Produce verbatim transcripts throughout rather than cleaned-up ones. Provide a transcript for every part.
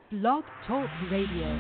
Blog Talk Radio.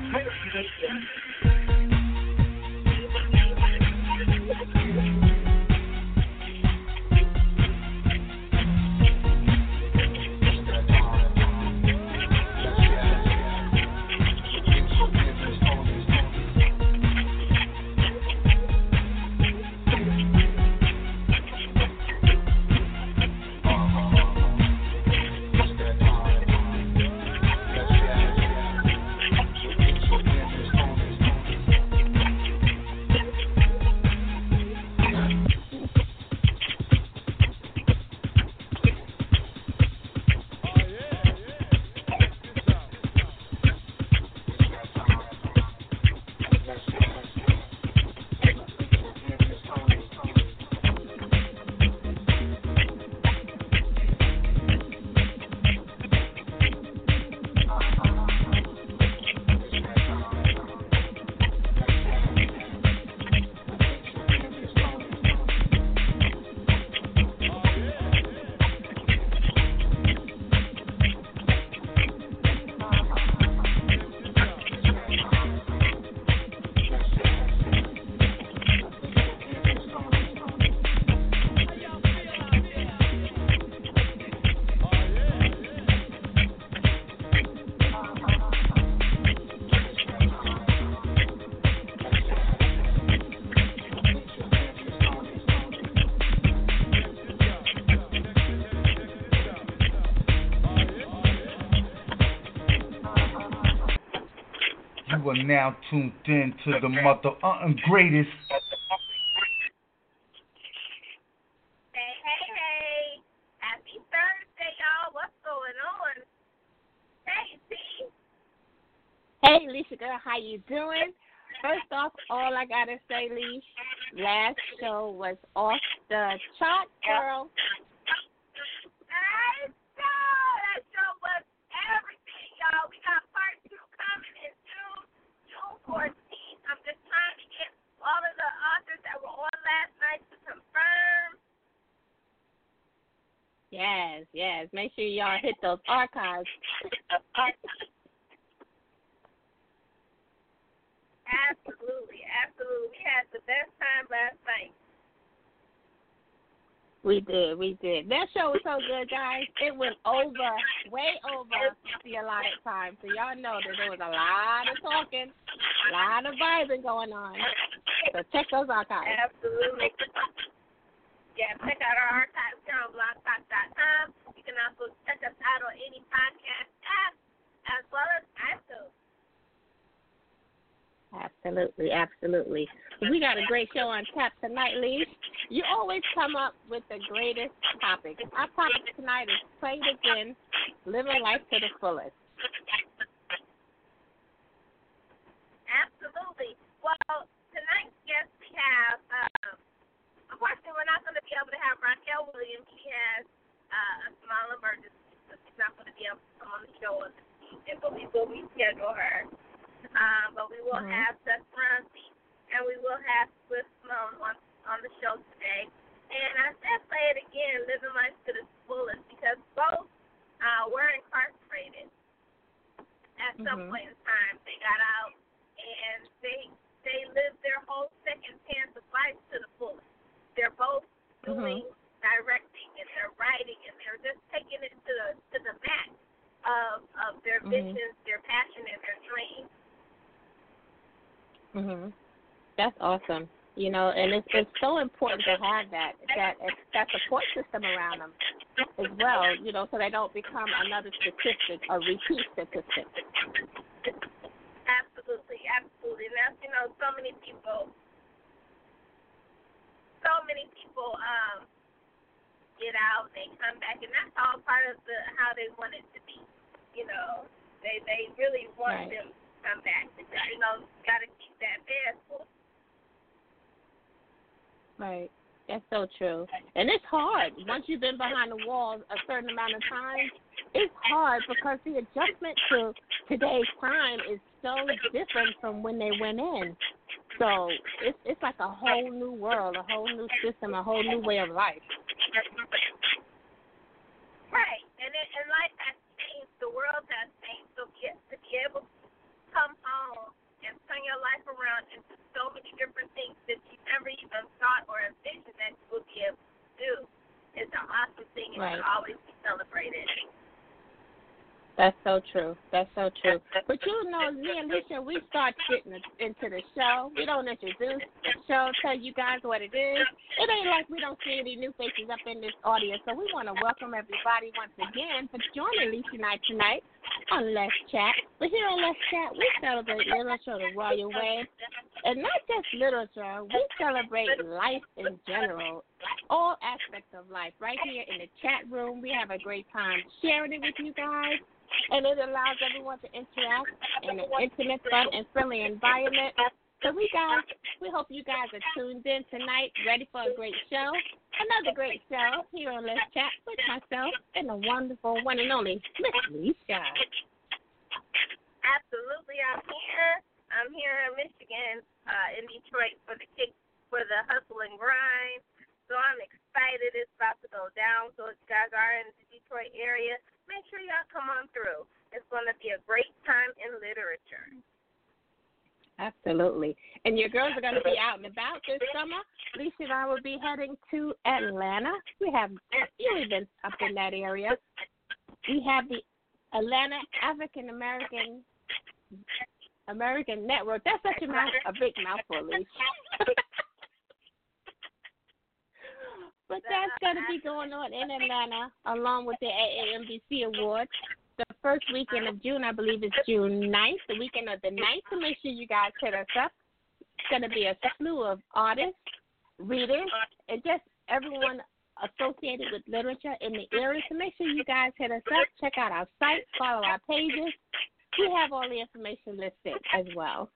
You are now tuned in to the mother uh, greatest. Hey, hey, hey. Happy Thursday, y'all. What's going on? Hey, T. Hey, Alicia girl, how you doing? First off, all I got to say, Leash, last show was off the chart, girl. I know. That show was everything, y'all. We got part two coming in June. June fourteenth. I'm just trying to get all of the authors that were on last night to confirm. Yes, yes. Make sure y'all hit those archives. Absolutely, absolutely. We had the best time last night. We did, we did. That show was so good, guys. It went over, way over the allotted time. So y'all know that there was a lot of talking, a lot of vibing going on. So check those archives. Absolutely. Yeah, check out our archives here on blog talk dot com. You can also check us out on any podcast app as well as iTunes. Absolutely, absolutely. We got a great show on tap tonight, Lee. You always come up with the greatest topics. Our topic tonight is Play It Again, Living Life to the Fullest. Absolutely. Well, tonight's guest we have, um, unfortunately, we're not going to be able to have Raquel Williams. She has uh, a small emergency, so she's not going to be able to come on the show on the evening, but we will reschedule her. Um, but we will mm-hmm. have Seth Bronte, and we will have Swift Sloan on, on the show today. And I said play it again, living life to the fullest, because both uh, were incarcerated at mm-hmm. some point in time. They got out, and they they lived their whole second chance of life to the fullest. They're both doing mm-hmm. directing, and they're writing, and they're just taking it to the, to the max of, of their mm-hmm. visions, their passion, and their dreams. Mhm. That's awesome. You know, and it's it's so important to have that that that support system around them as well. You know, so they don't become another statistic, a repeat statistic. Absolutely, absolutely. That's you know, so many people, so many people um get out, they come back, and that's all part of the how they want it to be. You know, they they really want right. them. Come back because you know got to keep that bed full. Right, that's so true, and it's hard once you've been behind the walls a certain amount of time. It's hard because the adjustment to today's time is so different from when they went in. So it's it's like a whole new world, a whole new system, a whole new way of life. Right, and it, and life has changed. The world has changed. So yes, be able to come home and turn your life around into so many different things that you never even thought or envisioned that you would be able to do. It's an awesome thing and Right. should always be celebrated. That's so true. That's so true. But you know, me and Alicia, we start getting into the show. We don't introduce the show, tell you guys what it is. It ain't like we don't see any new faces up in this audience. So we want to welcome everybody once again for joining Alicia and I tonight on Let's Chat. But here on Let's Chat, we celebrate literature the royal way. And not just literature, we celebrate life in general, all aspects of life. Right here in the chat room, we have a great time sharing it with you guys. And it allows everyone to interact in an intimate, fun, and friendly environment. So we guys, we hope you guys are tuned in tonight, ready for a great show. Another great show here on Let's Chat with myself and the wonderful one and only Miss Alicia. Absolutely, I'm here. I'm here in Michigan, uh, in Detroit for the kick, for the hustle and grind. So I'm excited. It's about to go down. So if you guys are in the Detroit area, make sure y'all come on through. It's going to be a great time in literature. Absolutely. And your girls are going to be out and about this summer. Lisa and I will be heading to Atlanta. We have a few events up in that area. We have the Atlanta African American American Network. That's such a mouth, a big mouthful, Lisa. But that's going to be going on in Atlanta along with the A A M B C Awards. The first weekend of June, I believe, is June ninth, the weekend of the ninth. So make sure you guys hit us up. It's going to be a slew of artists, readers, and just everyone associated with literature in the area. So make sure you guys hit us up. Check out our site. Follow our pages. We have all the information listed as well.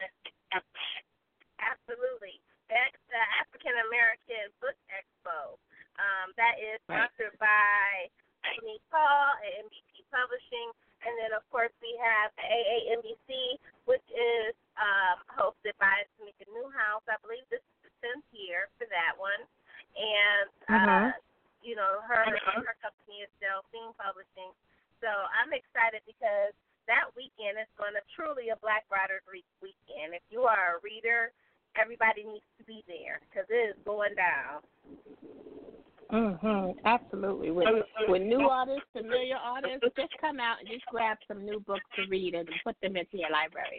Absolutely. That's the African American Book Expo. Um, that is sponsored by Amy Paul at M B P Publishing. And then, of course, we have the A A M B C, which is um, hosted by Tamika Newhouse. I believe this is the tenth year for that one. And, uh, Uh-huh. you know, her her company is Delphine Publishing. So I'm excited because that weekend is going to truly a Black Writers Week weekend. If you are a reader, everybody needs to be there because it is going down. Mhm. Absolutely. With with new artists, familiar artists, just come out and just grab some new books to read and put them into your library.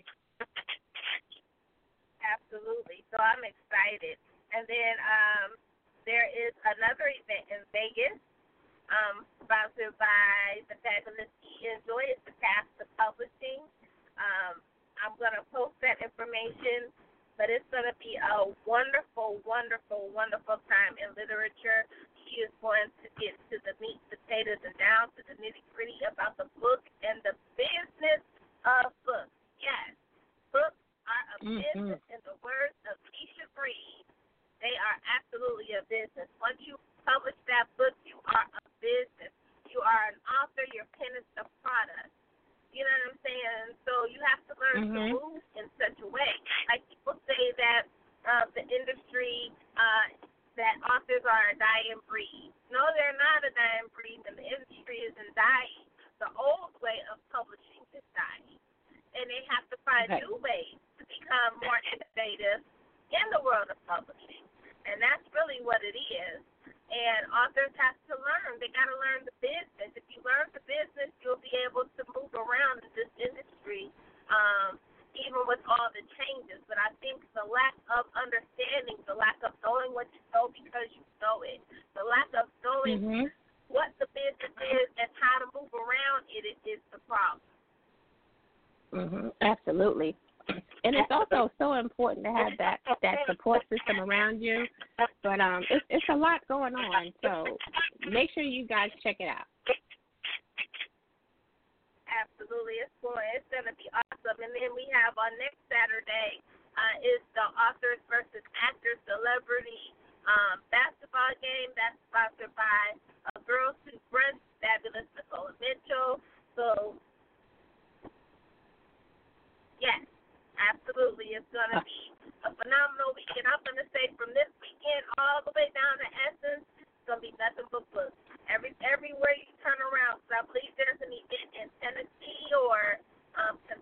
Absolutely. So I'm excited. And then um, there is another event in Vegas, um, sponsored by the fabulous E. Enjoy. It's the Path to Publishing. Um, I'm going to post that information. But it's going to be a wonderful, wonderful, wonderful time in literature. She is going to get to the meat, potatoes, and down to the nitty-gritty about the book and the business of books. Yes, books are a Mm-hmm. business in the words of Keisha Breed. They are absolutely a business. Once you publish that book, you are a business. You are an author. Your pen is the product. You know what I'm saying? So you have to learn Mm-hmm. to move in such a way. Like people say that uh, the industry, uh, that authors are a dying breed. No, they're not a dying breed, and the industry isn't dying. The old way of publishing is dying. And they have to find Okay. new ways to become more innovative in the world of publishing. And that's really what it is. And authors have to learn. They got to learn the business. If you learn the business, you'll be able to move around in this industry, um, even with all the changes. But I think the lack of understanding, the lack of knowing what you know because you know it, the lack of knowing Mm-hmm. what the business is and how to move around it is the problem. Mm-hmm. Absolutely. And it's also so important to have that, that support system around you. But um, it's, it's a lot going on, so make sure you guys check it out. Absolutely. It's going, it's going to be awesome. And then we have on next Saturday uh, is the Authors versus Actors Celebrity um, basketball game. That's sponsored by uh, Girls Who Brunch, fabulous Nicole Mitchell. So, yes. Absolutely. It's going to be a phenomenal weekend. I'm going to say from this weekend all the way down to Essence, it's going to be nothing but books. Every, everywhere you turn around. So I believe there's an event in Tennessee or um,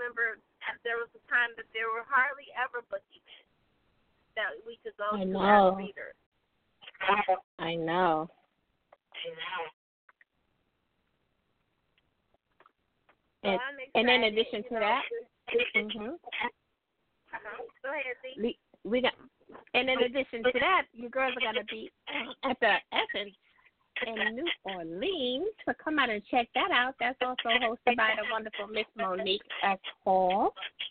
remember there was a time that there were hardly ever book events that we could go I to know. as readers. I know. And, and in addition to that, mm-hmm. uh-huh. Go ahead, Z. we, we got, and in addition to that, you girls are going to be at the Essence in New Orleans. So come out and check that out. That's also hosted by the wonderful Miss Monique S. Hall.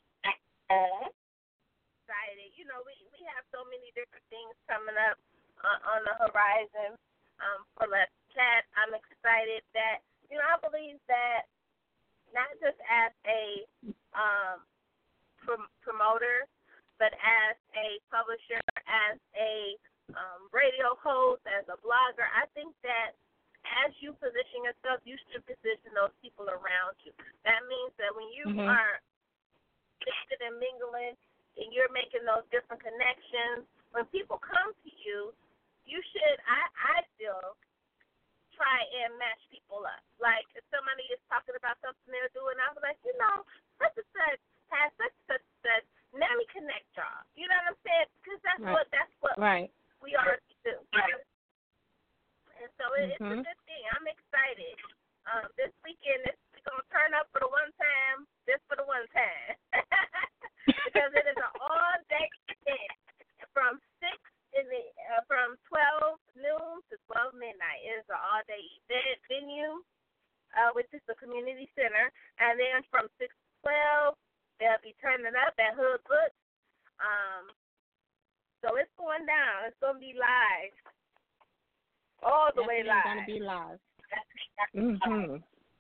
Excited. You know, we, we have so many different things coming up uh, on the horizon um, for Let's Chat. I'm excited that, you know, I believe that not just as a um, prom- promoter, but as a publisher, as a um, radio host, as a blogger, I think that as you position yourself, you should position those people around you. That means that when you mm-hmm. are mixing and mingling and you're making those different connections, when people come to you, you should, I, I feel, try and match people up. Like, if somebody is talking about something they're doing, I was like, you know, such and such has such and such and such. Let me connect y'all. You know what I'm saying? Because that's right. what that's what right. we are to do. Right. And so it, mm-hmm. it's a good thing. I'm excited. Um, this weekend, this, we're going to turn up for the one time, just for the one time. Because it is an all-day event from six in the uh, from twelve noon to twelve midnight. It is an all-day event venue, uh, which is the community center, and then from six to twelve, they'll be turning up at Hood Books. Um, so it's going down. It's going to be live, all the Definitely way live. It's going to be live. Mm-hmm.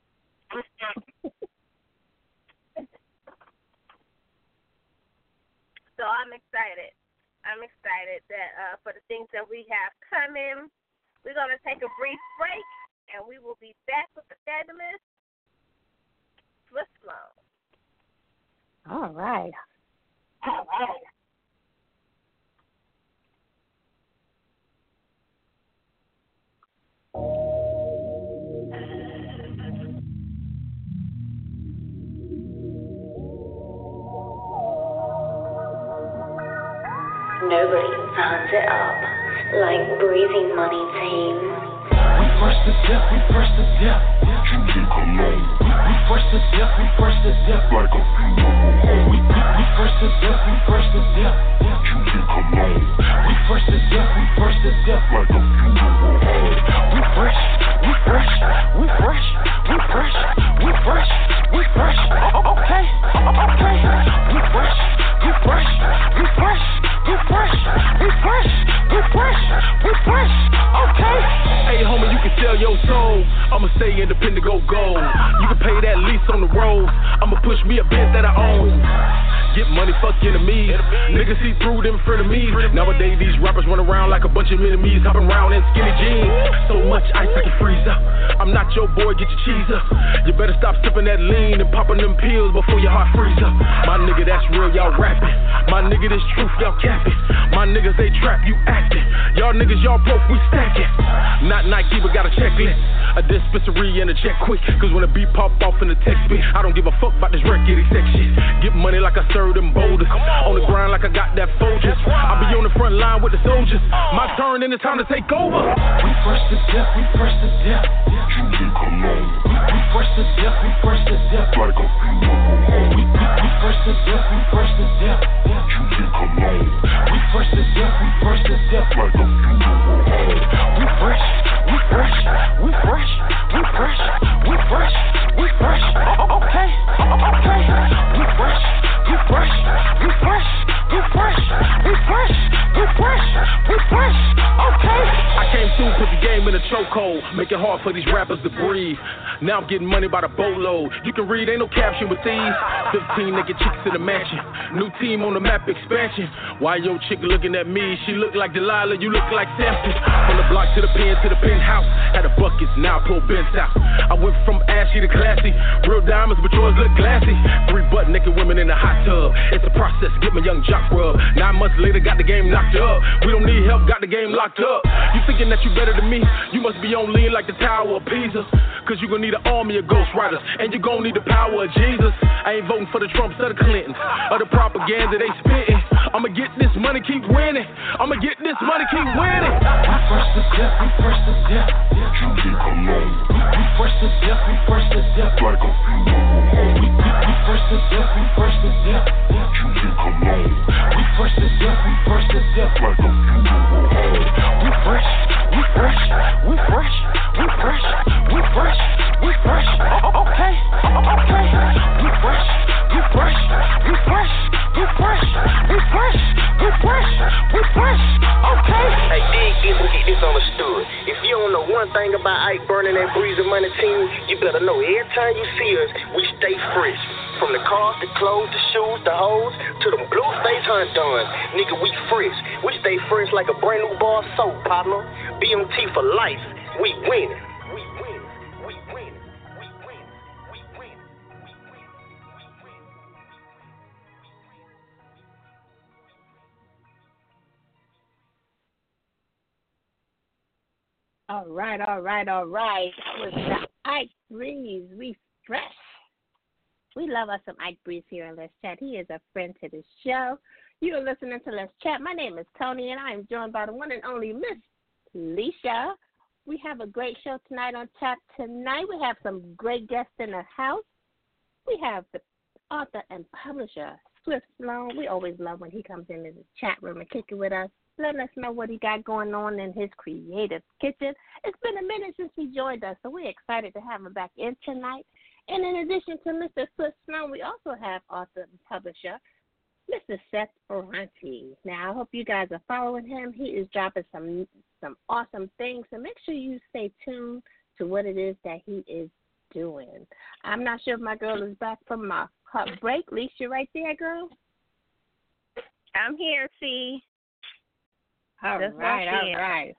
So I'm excited. I'm excited that uh, for the things that we have coming. We're going to take a brief break, and we will be back with the fabulous Swift Flow. All right. All right. Nobody turns it up like Breezy Money Team. We first to death, we first to death. Drinking cologne. We first to death, we first to death. Like a funeral home. We, we, we first to death, we first to death. Drinking cologne. We first to death, we first to death. Like a funeral home. We fresh, we fresh, we fresh, we fresh, we fresh, we fresh. O- okay, okay. We fresh, we fresh, we fresh, we fresh, we fresh, we fresh, we fresh. Okay. Hey homie, you can sell your soul. I'ma stay independent, go gold. You can pay that lease on the road. I'ma push me a Benz that I own. Get money, fuck enemies. Niggas see through them frenemies. Nowadays these rappers run around like a bunch of enemies, hopping around in skinny jeans. So much ice I can freeze up. I'm not your boy, get your cheese up. You better stop sipping that lean and popping them pills before your heart freeze up. My nigga, that's real, y'all rapping. My nigga, this truth, y'all capping. My niggas, they trap, you acting. Y'all niggas, y'all broke, we stacking. Not Nike, but got a checklist. A dispensary and a check quick. Cause when the beat pop off in the text beat, I don't give a fuck about this record, sex shit. Get money like I serve them boulders. On the grind like I got that Folgers. I be on the front line with the soldiers. My turn and it's time to take over. We first to death, we first to death. Drinking cologne. We, we first to death, we first to death. Like a funeral home. We, we, we first to death, we first to death. Drinking cologne. We first to death, we first to death. Like a funeral home. We fresh, we fresh, we fresh, we fresh, we fresh, we fresh. O- okay, okay. We fresh, we fresh, we fresh, we fresh, we fresh, we fresh, we fresh. Okay. I came through, put the game in a chokehold, make it hard for these rappers to breathe. Now I'm getting money by the boatload. You can read, ain't no caption with these. Fifteen naked chicks in the mansion. New team on the map expansion. Why your chick looking at me? She look like Delilah, you look like Samson. From the block to the pen to the penthouse. Had a buckets, now I pull bents out. I went from ashy to classy. Real diamonds, but yours look glassy. Three butt naked women in the hot tub. It's a process, get my young jock rub. Nine months later, got the game locked up. We don't need help, got the game locked up. You thinking that you better than me? You must be on lean like like the Tower of Pisa. Cause you gon' need an army of Ghost Riders, and you gon' need the power of Jesus. I ain't voting for the Trumps or the Clintons, or the propaganda they spittin'. I'ma get this money, keep winning. I'ma get this money, keep winning. We fresh to death, we fresh to death. Kendrick alone. We fresh to death, we fresh to death. Like a funeral home. We, we, we fresh to death, we fresh to death. Kendrick alone. We fresh to death, we fresh to death. Like a funeral home. We fresh, we fresh, we fresh, we fresh, we fresh, we fresh. Okay, okay. We fresh, we fresh, we fresh, we fresh, we fresh, we fresh, we fresh. Okay. Hey, dig this and get this understood. If you don't know one thing about Ike Burning and Breezy Money team, you better know every time you see us, we stay fresh. From the cars, the clothes, the shoes, the hoes, to them blue face hunt dons. Nigga, we fresh. We stay fresh like a brand new bar of soap, partner. B M T for life. We win. We win. We win. We win. We win. We win. We win. All right, all right, all right. That was the Ike Breeze. We fresh. We love us some Ike Breeze here in Let's Chat. He is a friend to the show. You are listening to Let's Chat. My name is Tony, and I am joined by the one and only Miss Leisha. We have a great show tonight on tap. Tonight we have some great guests in the house. We have the author and publisher, Swift Sloan. We always love when he comes into the chat room and kick it with us, letting us know what he got going on in his creative kitchen. It's been a minute since he joined us, so we're excited to have him back in tonight. And in addition to Mister Swift Sloan, we also have author and publisher, Mister Seth Ferranti. Now, I hope you guys are following him. He is dropping some some awesome things, so make sure you stay tuned to what it is that he is doing. I'm not sure if my girl is back from my hot break. Leisha, right there, girl? I'm here, see. All Just right, all here. right.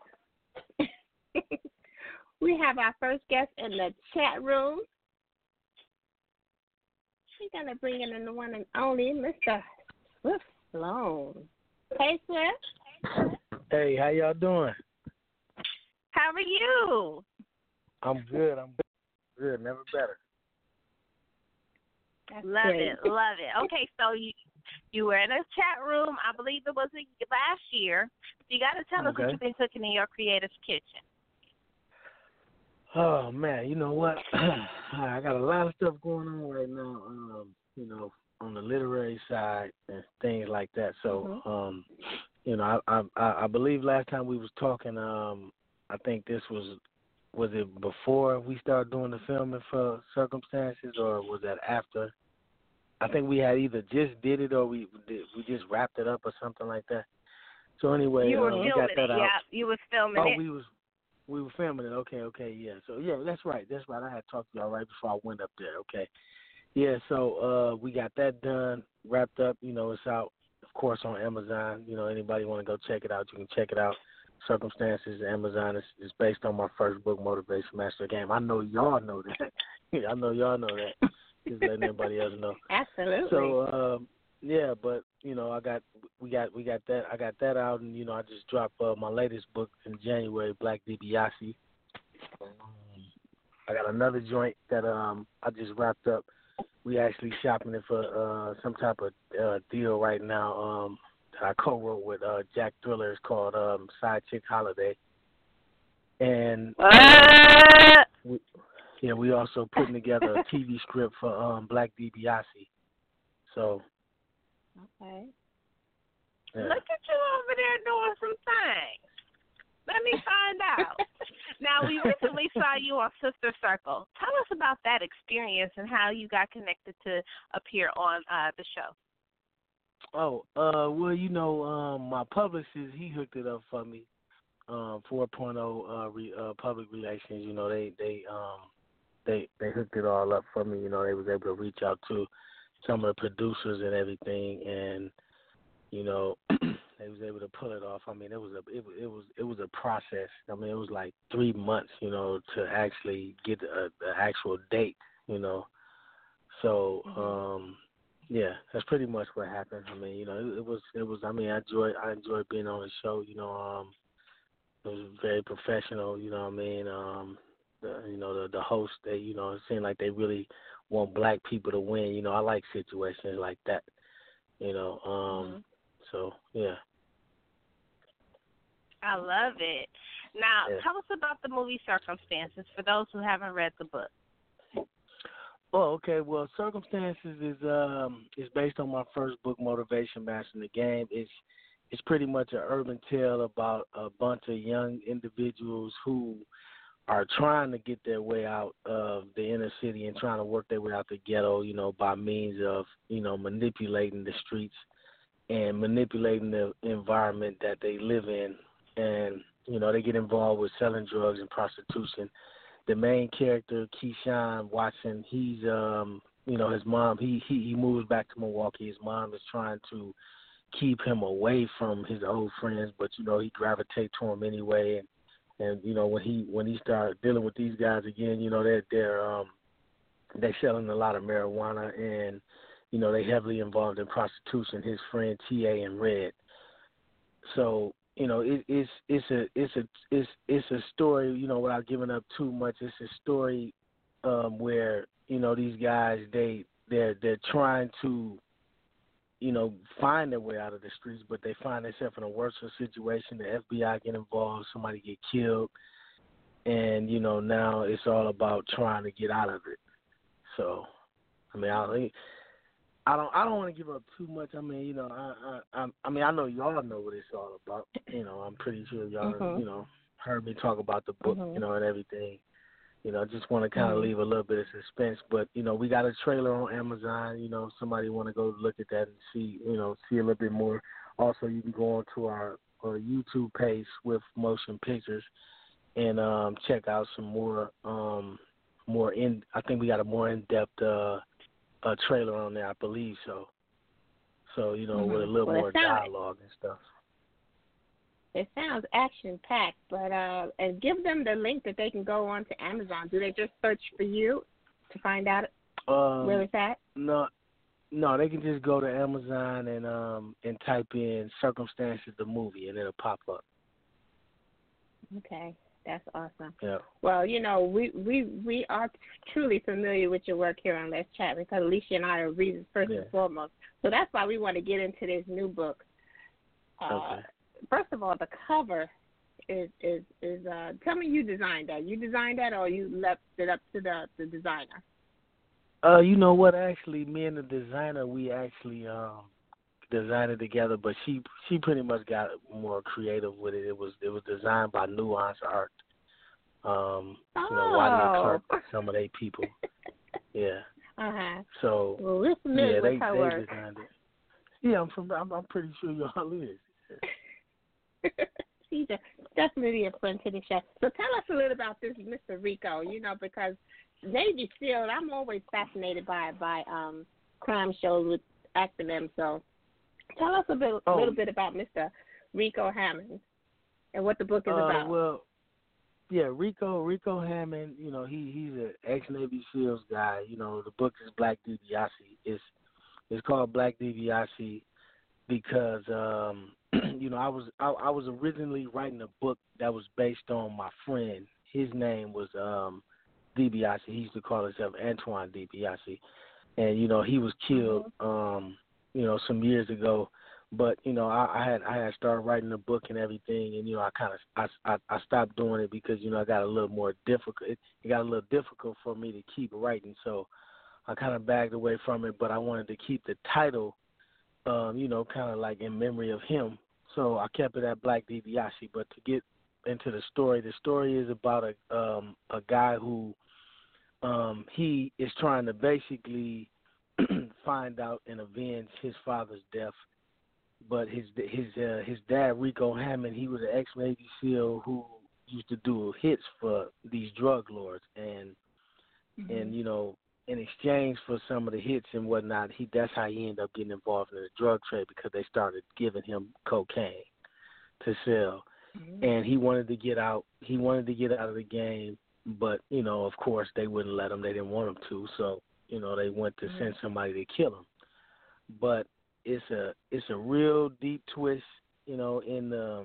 We have our first guest in the chat room. We're going to bring in the one and only Mister Swift Sloan. Hey, Swift. Hey, how y'all doing? How are you? I'm good. I'm good. Never better. That's Love great. it, love it. Okay, so you you were in a chat room. I believe it was last year. You got to tell us Okay. what you've been cooking in your creative kitchen. Oh man, you know what? I got a lot of stuff going on right now. Um, you know, on the literary side and things like that. So, Mhm. um, you know, I, I I believe last time we was talking, um, I think this was was it before we started doing the filming for Circumstances, or was that after? I think we had either just did it or we did, we just wrapped it up or something like that. So anyway, You were uh, we filming got that it, out. yeah. You was filming Oh, it. we was we were filming it. Okay, okay, yeah. So yeah, that's right, that's right. I had talked to y'all right before I went up there. Okay, yeah. So uh, we got that done, wrapped up. You know, it's out, of course, on Amazon. You know, anybody want to go check it out, you can check it out. Circumstances, Amazon is, is based on my first book, Motivation Master Game. I know y'all know that. I know y'all know that. Just letting everybody else know. Absolutely. So um, yeah, but you know, I got we got we got that I got that out, and you know, I just dropped uh, my latest book in January, Black DiBiase. Um, I got another joint that um I just wrapped up. We actually shopping it for uh, some type of uh, deal right now. Um, that I co-wrote with uh, Jack Thriller. It's called um, Side Chick Holiday, and uh, we, yeah, we also putting together a T V script for um, Black DiBiase. So. Okay. Yeah. Look at you over there doing some things. Let me find out. Now, we recently saw you on Sister Circle. Tell us about that experience and how you got connected to appear on uh, the show. Oh, uh, well, you know, um, my publicist, he hooked it up for me. Um, four point oh uh, re, uh, public relations, you know, they they um they they hooked it all up for me. You know, they was able to reach out to some of the producers and everything, and you know, they was able to pull it off. I mean, it was a it, it was it was a process. I mean, it was like three months, you know, to actually get the actual date, you know. So, um, yeah, that's pretty much what happened. I mean, you know, it, it was it was. I mean, I enjoyed I enjoyed being on the show. You know, um, it was very professional. You know what I mean? Um, the you know the the host. They you know it seems like they really want black people to win. You know, I like situations like that. You know, um, mm-hmm. so yeah. I love it. Now, yeah. tell us about the movie Circumstances for those who haven't read the book. Oh, okay. Well, Circumstances is um is based on my first book, Motivation Mastering the Game. It's it's pretty much an urban tale about a bunch of young individuals who are trying to get their way out of the inner city and trying to work their way out the ghetto, you know, by means of, you know, manipulating the streets and manipulating the environment that they live in. And, you know, they get involved with selling drugs and prostitution. The main character, Keyshawn Watson, he's, um, you know, his mom, he, he, he moves back to Milwaukee. His mom is trying to keep him away from his old friends, but, you know, he gravitates to him anyway. And, and you know, when he when he started dealing with these guys again, you know, they're, they're, um, they're selling a lot of marijuana and, you know, they heavily involved in prostitution, his friend T A and Red. So, you know, it, it's it's a it's a it's it's a story. You know, without giving up too much, it's a story um, where you know these guys they they're they're trying to, you know, find their way out of the streets, but they find themselves in a worse situation. The F B I get involved, somebody get killed, and you know now it's all about trying to get out of it. So, I mean, I. I don't. I don't want to give up too much. I mean, you know, I, I, I mean, I know y'all know what it's all about. You know, I'm pretty sure y'all, mm-hmm. you know, heard me talk about the book, mm-hmm. you know, and everything. You know, I just want to kind of mm-hmm. leave a little bit of suspense. But you know, we got a trailer on Amazon. You know, if somebody want to go look at that and see, you know, see a little bit more. Also, you can go on to our, our YouTube page with Motion Pictures and um, check out some more, um, more in. I think we got a more in depth. Uh, A trailer on there, I believe so. So, you know, mm-hmm. with a little well, more sounds, dialogue and stuff. It sounds action-packed, but uh, and give them the link that they can go on to Amazon. Do they just search for you to find out um, where it's at? No, no, they can just go to Amazon and um and type in Circumstances the movie, and it'll pop up. Okay. That's awesome. Yeah. Well, you know, we, we, we are truly familiar with your work here on Let's Chat because Alicia and I are readers first yeah. and foremost. So that's why we want to get into this new book. Uh, okay. First of all, the cover is is is. Uh, tell me you designed that. You designed that, or you left it up to the the designer? Uh, you know what? Actually, me and the designer, we actually um designed it together, but she she pretty much got more creative with it. It was it was designed by Nuance Art. Um, oh. you know, Wadley Clark and some of they people. Yeah. Uh huh. So well, we're familiar yeah, with they, her they work. designed it. Yeah, I'm from. I'm, I'm pretty sure y'all is. She's a, definitely a friend to the show. So tell us a little about this Mister Rico. You know, because Navy SEAL, I'm always fascinated by by um crime shows with acronyms. So tell us a bit, oh. little bit about Mister Rico Hammond and what the book is uh, about. Well, yeah, Rico Rico Hammond. You know, he he's an ex Navy SEALs guy. You know, the book is Black DiBiase. It's it's called Black DiBiase because um, you know I was I, I was originally writing a book that was based on my friend. His name was um, DiBiase. He used to call himself Antoine DiBiase, and you know he was killed. Mm-hmm. Um, you know, some years ago. But you know, I, I had I had started writing the book and everything, and you know, I kind of I, I I stopped doing it because you know I got a little more difficult. It, it got a little difficult for me to keep writing, so I kind of backed away from it. But I wanted to keep the title, um, you know, kind of like in memory of him. So I kept it at Black DiBiase. But to get into the story, the story is about a um, a guy who um, he is trying to basically find out and avenge his father's death. But his his uh, his dad, Rico Hammond, he was an ex-Navy SEAL who used to do hits for these drug lords, and mm-hmm. and you know, in exchange for some of the hits and whatnot, he that's how he ended up getting involved in the drug trade because they started giving him cocaine to sell, mm-hmm. and he wanted to get out. He wanted to get out of the game, but you know, of course, they wouldn't let him. They didn't want him to, so you know, they went to mm-hmm. send somebody to kill him, but It's a it's a real deep twist, you know, in the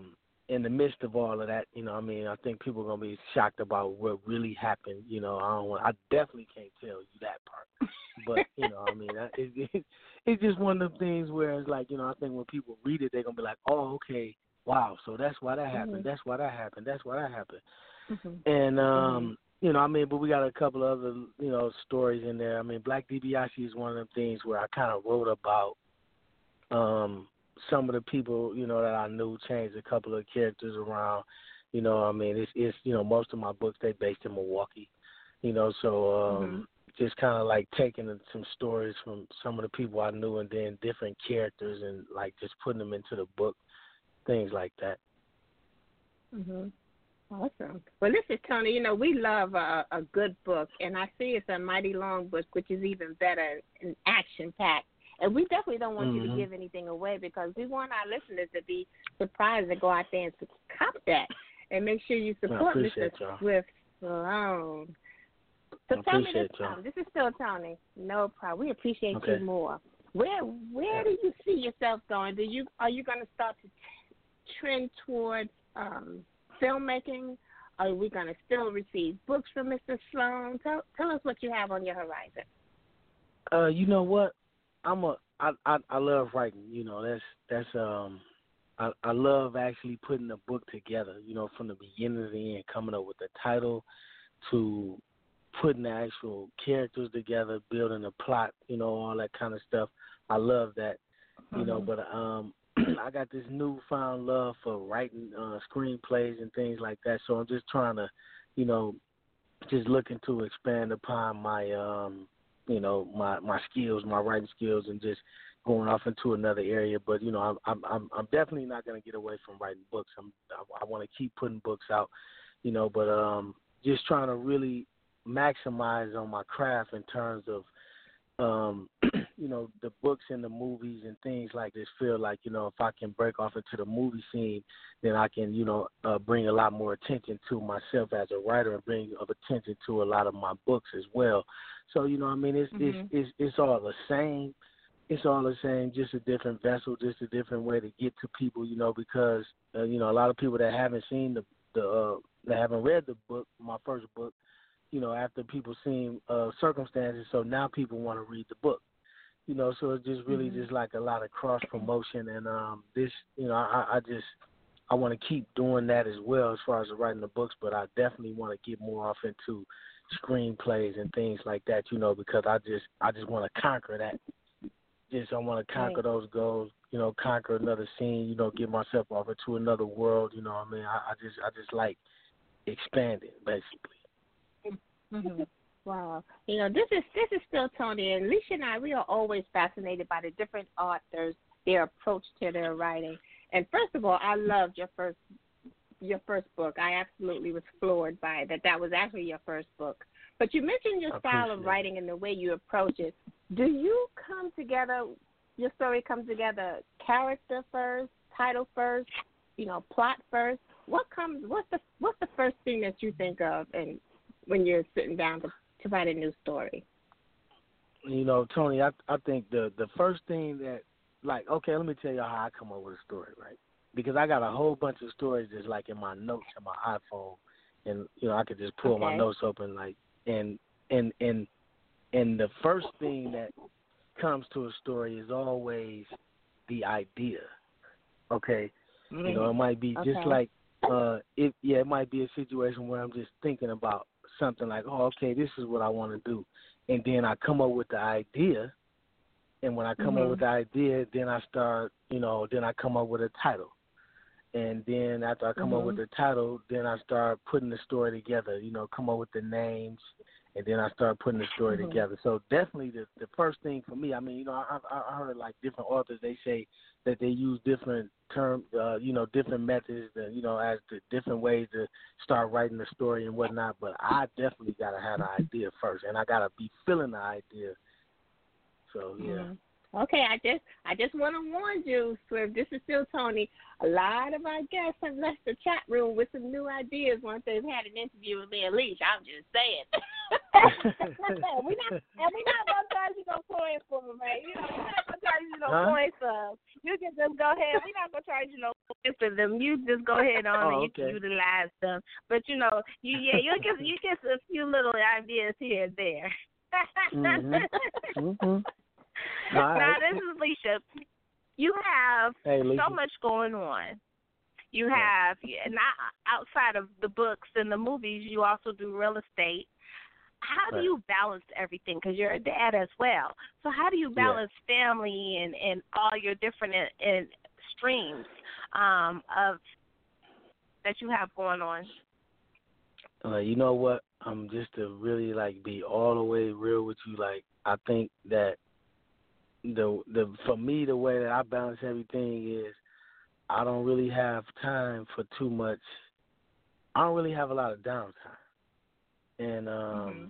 in the midst of all of that, you know, I mean, I think people are gonna be shocked about what really happened. You know, I don't want, I definitely can't tell you that part. But you know, I mean, it, it, it's just one of the things where it's like, you know, I think when people read it, they're gonna be like, oh, okay, wow, so that's why that happened. Mm-hmm. That's why that happened. That's why that happened. Mm-hmm. And um, mm-hmm. you know, I mean, but we got a couple of other, you know, stories in there. I mean, Black DiBiase is one of them things where I kind of wrote about um. some of the people, you know, that I knew, changed a couple of characters around. You know, I mean, it's, it's you know, most of my books, they based in Milwaukee. You know, so um, mm-hmm. just kind of like taking some stories from some of the people I knew and then different characters and like just putting them into the book, things like that. Mm-hmm. Awesome. Well, this is Tony. You know, we love a, a good book, and I see it's a mighty long book, which is even better and action-packed. And we definitely don't want mm-hmm. you to give anything away because we want our listeners to be surprised to go out there and cop that and make sure you support Mister Swift Sloan. So I tell me this, y'all. um, this is still Tony. No problem. We appreciate okay. you more. Where where do you see yourself going? Do you are you going to start to t- trend towards um, filmmaking? Are we going to still receive books from Mister Sloan? Tell tell us what you have on your horizon. Uh, you know what? I'm a I, I I love writing, you know, that's that's um I, I love actually putting a book together, you know, from the beginning to the end, coming up with the title to putting the actual characters together, building a plot, you know, all that kind of stuff. I love that. You mm-hmm. know, but um I got this newfound love for writing uh screenplays and things like that. So I'm just trying to, you know, just looking to expand upon my um you know, my, my skills, my writing skills, and just going off into another area. But, you know, I'm I'm I'm, I'm definitely not going to get away from writing books. I'm, I, I want to keep putting books out, you know, but um, just trying to really maximize on my craft in terms of, um, you know, the books and the movies and things like this. Feel like, you know, if I can break off into the movie scene, then I can, you know, uh, bring a lot more attention to myself as a writer and bring of attention to a lot of my books as well. So, you know, I mean, it's, mm-hmm. it's it's it's all the same. It's all the same, just a different vessel, just a different way to get to people, you know, because, uh, you know, a lot of people that haven't seen the, the uh, that haven't read the book, my first book, you know, after people seen uh, Circumstances, so now people want to read the book. You know, so it's just really mm-hmm. just like a lot of cross promotion, and um, this, you know, I, I just I want to keep doing that as well as far as writing the books, but I definitely want to get more off into screenplays and things like that, you know, because I just I just want to conquer that. Just I want to conquer right. those goals, you know, conquer another scene, you know, get myself off into another world, you know what I mean? I, I just I just like expanding, basically. Mm-hmm. Wow. You know, this is this is still Tony, and Alicia and I, we are always fascinated by the different authors, their approach to their writing. And first of all, I loved your first your first book. I absolutely was floored by it, that that was actually your first book. But you mentioned your style of writing and the way you approach it. Do you come together, your story comes together character first, title first, you know, plot first? What comes, what's the what's the first thing that you think of and when you're sitting down to, to write a new story? You know, Tony, I I think the, the first thing that, like, okay, let me tell you how I come up with a story, right? Because I got a whole bunch of stories that's like in my notes on my iPhone, and, you know, I could just pull okay. my notes open, like, and, and, and, and the first thing that comes to a story is always the idea, okay? Mm-hmm. You know, it might be okay. just like, uh, it, yeah, it might be a situation where I'm just thinking about something like, oh, okay, this is what I want to do. And then I come up with the idea. And when I come mm-hmm. up with the idea, then I start, you know, then I come up with a title. And then after I come mm-hmm. up with the title, then I start putting the story together, you know, come up with the names. And then I start putting the story mm-hmm. together. So definitely the, the first thing for me, I mean, you know, I, I heard like different authors, they say that they use different terms, uh, you know, different methods, to, you know, as to different ways to start writing the story and whatnot. But I definitely got to have the idea first, and I got to be feeling the idea. So, yeah. Mm-hmm. Okay, I just I just want to warn you, Swift. This is still Tony. A lot of our guests have left the chat room with some new ideas once they've had an interview with Leah Leach. I'm just saying. we not and we not gonna charge you no points for them, man. You know, we're not gonna charge you no huh? points for them. You can just go ahead. We're not gonna charge you no points for them. You just go ahead on Oh, and you okay. can utilize them. But you know, you yeah, you get you get a few little ideas here and there. Mhm. Mhm. Now, Right. this is Leisha. You have Hey, Lisa. so much going on. You have, not outside of the books and the movies, you also do real estate. How do Right. you balance everything? Because you're a dad as well. So how do you balance family and, and all your different in, in streams um, of that you have going on? Uh, you know what? Um, just to really like be all the way real with you, like I think that the the for me the way that I balance everything is I don't really have time for too much. I don't really have a lot of downtime, and um, Mm-hmm.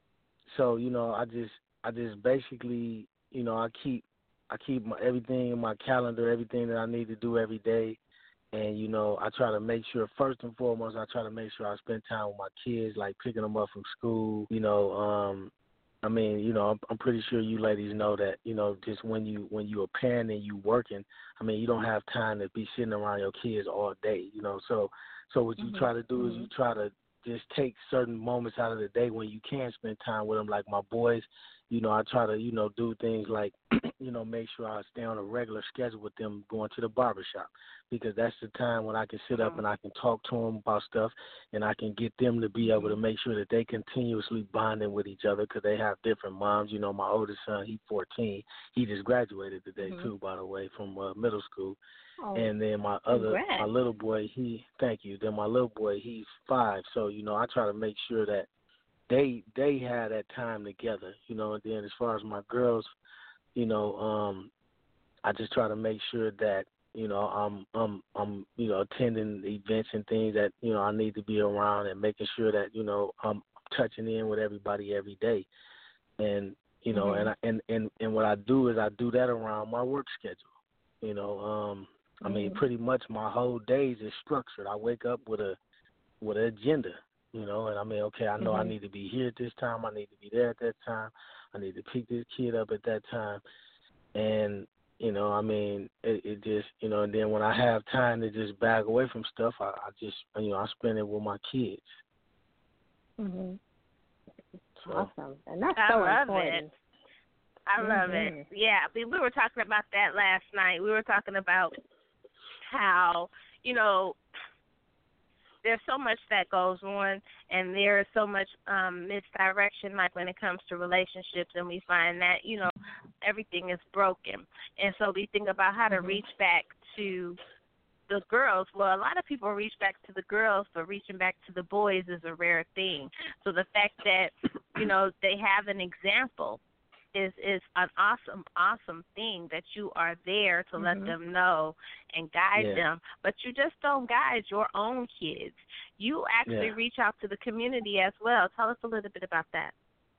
so you know I just I just basically you know I keep I keep my, everything in my calendar, everything that I need to do every day. And, you know, I try to make sure, first and foremost, I try to make sure I spend time with my kids, like picking them up from school. You know, um, I mean, you know, I'm, I'm pretty sure you ladies know that, you know, just when you when you're a parent and you working, I mean, you don't have time to be sitting around your kids all day, you know. So, so what you Mm-hmm. try to do mm-hmm. is you try to just take certain moments out of the day when you can spend time with them, like my boys. You know, I try to, you know, do things like, you know, make sure I stay on a regular schedule with them going to the barbershop, because that's the time when I can sit up and I can talk to them about stuff, and I can get them to be able to make sure that they continuously bonding with each other, because they have different moms. You know, my oldest son, he's fourteen. He just graduated today, Mm-hmm. too, by the way, from uh, middle school. Oh, and then my other, congrats. my little boy, he, thank you. Then my little boy, he's five. So, you know, I try to make sure that they they had that time together, you know. And then as far as my girls, you know, um, I just try to make sure that, you know, I'm I'm I'm you know attending events and things that, you know, I need to be around, and making sure that, you know, I'm touching in with everybody every day. And you know, Mm-hmm. and I, and and and what I do is I do that around my work schedule. You know, um, I mean, Mm-hmm. pretty much my whole days is structured. I wake up with a with an agenda. You know, and I mean, okay, I know Mm-hmm. I need to be here at this time. I need to be there at that time. I need to pick this kid up at that time. And, you know, I mean, it, it just, you know, and then when I have time to just back away from stuff, I, I just, you know, I spend it with my kids. Mm-hmm. So, Awesome. And that's I so love important. it. I love Mm-hmm. it. Yeah, we, we were talking about that last night. We were talking about how, you know, there's so much that goes on, and there is so much um, misdirection, like when it comes to relationships, and we find that, you know, everything is broken. And so we think about how to Mm-hmm. reach back to the girls. Well, a lot of people reach back to the girls, but reaching back to the boys is a rare thing. So the fact that, you know, they have an example is is an awesome, awesome thing, that you are there to let Mhm. them know and guide Yeah. them. But you just don't guide your own kids. You actually Yeah. reach out to the community as well. Tell us a little bit about that.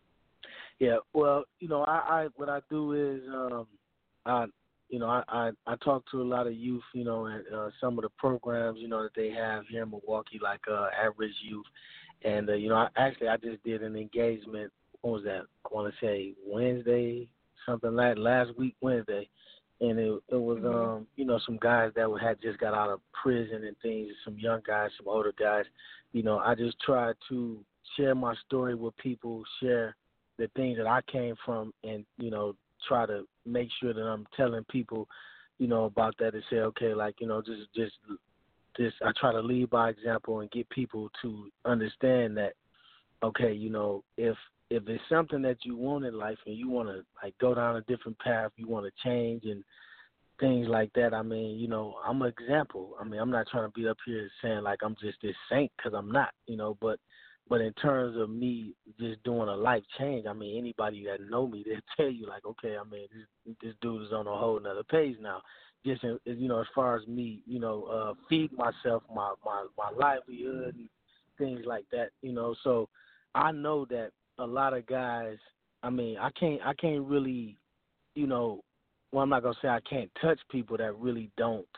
Yeah, well, you know, I, I what I do is, um, I, you know, I, I, I talk to a lot of youth, you know, at uh, some of the programs, you know, that they have here in Milwaukee, like uh, Average Youth, and uh, you know, I, actually, I just did an engagement. What was that? I want to say Wednesday, something like last week Wednesday, and it it was, Mhm. um, you know, some guys that were, had just got out of prison and things, some young guys, some older guys. You know, I just tried to share my story with people, share the things that I came from, and, you know, try to make sure that I'm telling people, you know, about that, and say, okay, like, you know, just, just, just, I try to lead by example and get people to understand that, okay, you know, if, if it's something that you want in life and you want to, like, go down a different path, you want to change and things like that, I mean, you know, I'm an example. I mean, I'm not trying to be up here saying, like, I'm just this saint, because I'm not, you know, but, But in terms of me just doing a life change, I mean, anybody that know me, they'll tell you, like, okay, I mean, this, this dude is on a whole nother page now. Just, in, you know, as far as me, you know, uh, feed myself, my, my, my livelihood and things like that, you know. So I know that a lot of guys, I mean, I can't, I can't really, you know, well, I'm not gonna say I can't touch people that really don't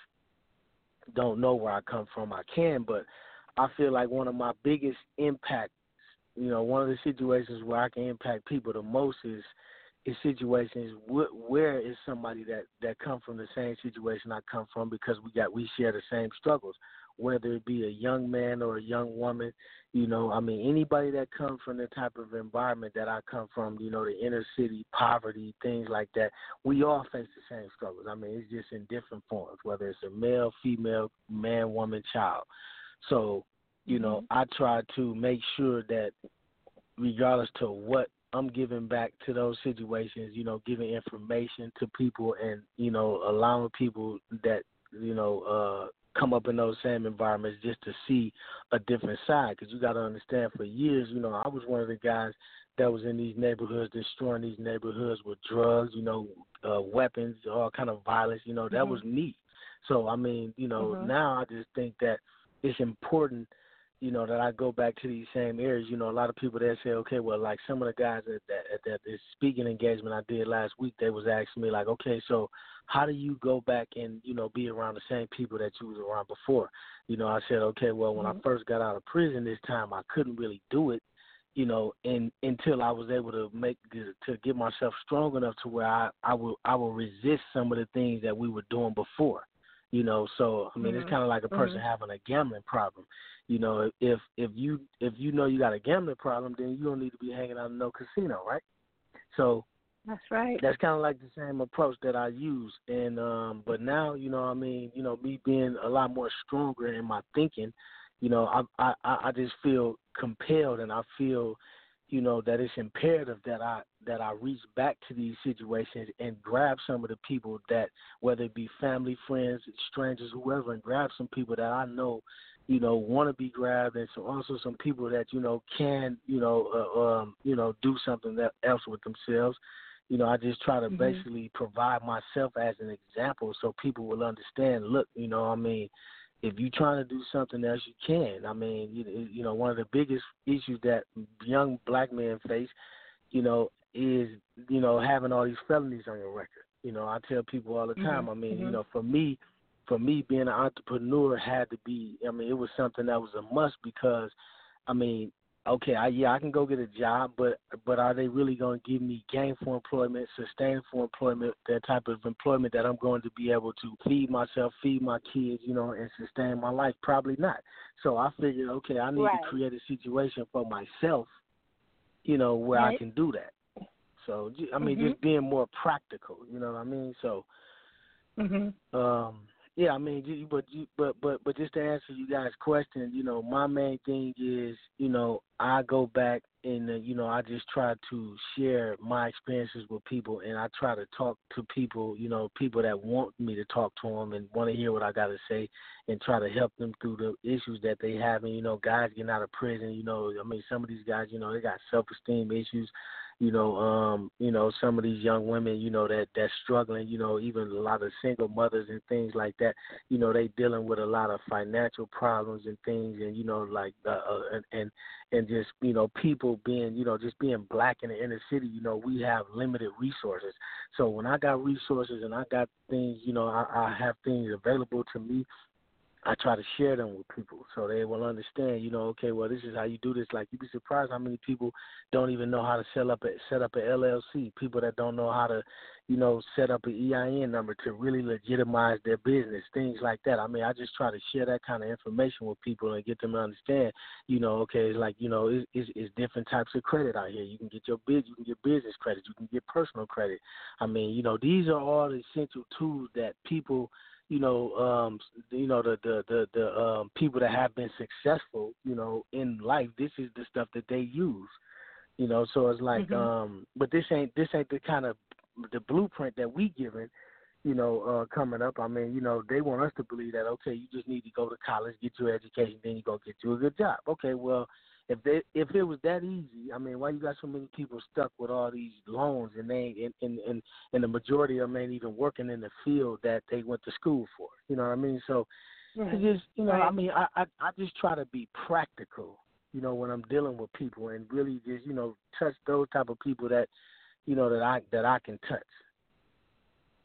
don't know where I come from. I can, but I feel like one of my biggest impacts, you know, one of the situations where I can impact people the most is is situations wh- where is somebody that, that come from the same situation I come from, because we got we share the same struggles, whether it be a young man or a young woman. You know, I mean, anybody that comes from the type of environment that I come from, you know, the inner city, poverty, things like that, we all face the same struggles. I mean, it's just in different forms, whether it's a male, female, man, woman, child. So, you mm-hmm. know, I try to make sure that regardless to what I'm giving back to those situations, you know, giving information to people and, you know, allowing people that, you know, uh, come up in those same environments just to see a different side. Because you got to understand, for years, you know, I was one of the guys that was in these neighborhoods, destroying these neighborhoods with drugs, you know, uh, weapons, all kind of violence. You know, that mm-hmm. was me. So, I mean, you know, mm-hmm. now I just think that it's important, you know, that I go back to these same areas. You know, a lot of people that say, okay, well, like some of the guys at that at that this speaking engagement I did last week, they was asking me like, okay, so how do you go back and, you know, be around the same people that you was around before? You know, I said, okay, well, when mm-hmm. I first got out of prison this time, I couldn't really do it, you know, and until I was able to make to get myself strong enough to where I I will I will resist some of the things that we were doing before. You know, so I mean, mm-hmm. it's kind of like a person mm-hmm. having a gambling problem. You know, if if you if you know you got a gambling problem, then you don't need to be hanging out in no casino, right? So that's right. That's kind of like the same approach that I use, and um, but now, you know, I mean, you know, me being a lot more stronger in my thinking, you know, I I I just feel compelled, and I feel, you know, that it's imperative that I that I reach back to these situations and grab some of the people that, whether it be family, friends, strangers, whoever, and grab some people that I know, you know, want to be grabbed, and so also some people that, you know, can, you know, uh, um, you know, do something that else with themselves. You know, I just try to mm-hmm. basically provide myself as an example so people will understand, look, you know, I mean, if you're trying to do something else, you can. I mean, you, you know, one of the biggest issues that young black men face, you know, is, you know, having all these felonies on your record. You know, I tell people all the time, mm-hmm. I mean, mm-hmm. you know, for me, for me, being an entrepreneur had to be, I mean, it was something that was a must because, I mean, okay, I, yeah, I can go get a job, but but are they really going to give me gainful employment, sustainable employment, that type of employment that I'm going to be able to feed myself, feed my kids, you know, and sustain my life? Probably not. So I figured, okay, I need right. to create a situation for myself, you know, where right. I can do that. So, I mean, mm-hmm. just being more practical, you know what I mean? So, mm-hmm. um, yeah, I mean, but but but but just to answer you guys' question, you know, my main thing is, you know, I go back and uh, you know, I just try to share my experiences with people, and I try to talk to people, you know, people that want me to talk to them and want to hear what I got to say, and try to help them through the issues that they have. And you know, guys getting out of prison, you know, I mean, some of these guys, you know, they got self-esteem issues. You know, um, you know, some of these young women, you know, that that's struggling, you know, even a lot of single mothers and things like that, you know, they dealing with a lot of financial problems and things, and you know, like uh, uh, and, and and just, you know, people being, you know, just being black in the inner city, you know, we have limited resources. So when I got resources and I got things, you know, I, I have things available to me, I try to share them with people so they will understand, you know, okay, well, this is how you do this. Like, you'd be surprised how many people don't even know how to set up a, set up an L L C, people that don't know how to, you know, set up an E I N number to really legitimize their business, things like that. I mean, I just try to share that kind of information with people and get them to understand, you know, okay, it's like, you know, it's, it's, it's different types of credit out here. You can get your biz, you can get business credit, you can get personal credit. I mean, you know, these are all the essential tools that people, you know, um, you know, the, the, the, the um, people that have been successful, you know, in life, this is the stuff that they use, you know, so it's like, mm-hmm. um, but this ain't, this ain't the kind of, the blueprint that we given, you know, uh, coming up. I mean, you know, they want us to believe that, okay, you just need to go to college, get your education, then you go get you a good job. Okay, well, if they, if it was that easy, I mean, why you got so many people stuck with all these loans, and they and and, and, and the majority of them ain't even working in the field that they went to school for? You know what I mean? So right. it's just, you know, right. I mean, I, I I just try to be practical, you know, when I'm dealing with people, and really just, you know, touch those type of people that, you know, that I that I can touch.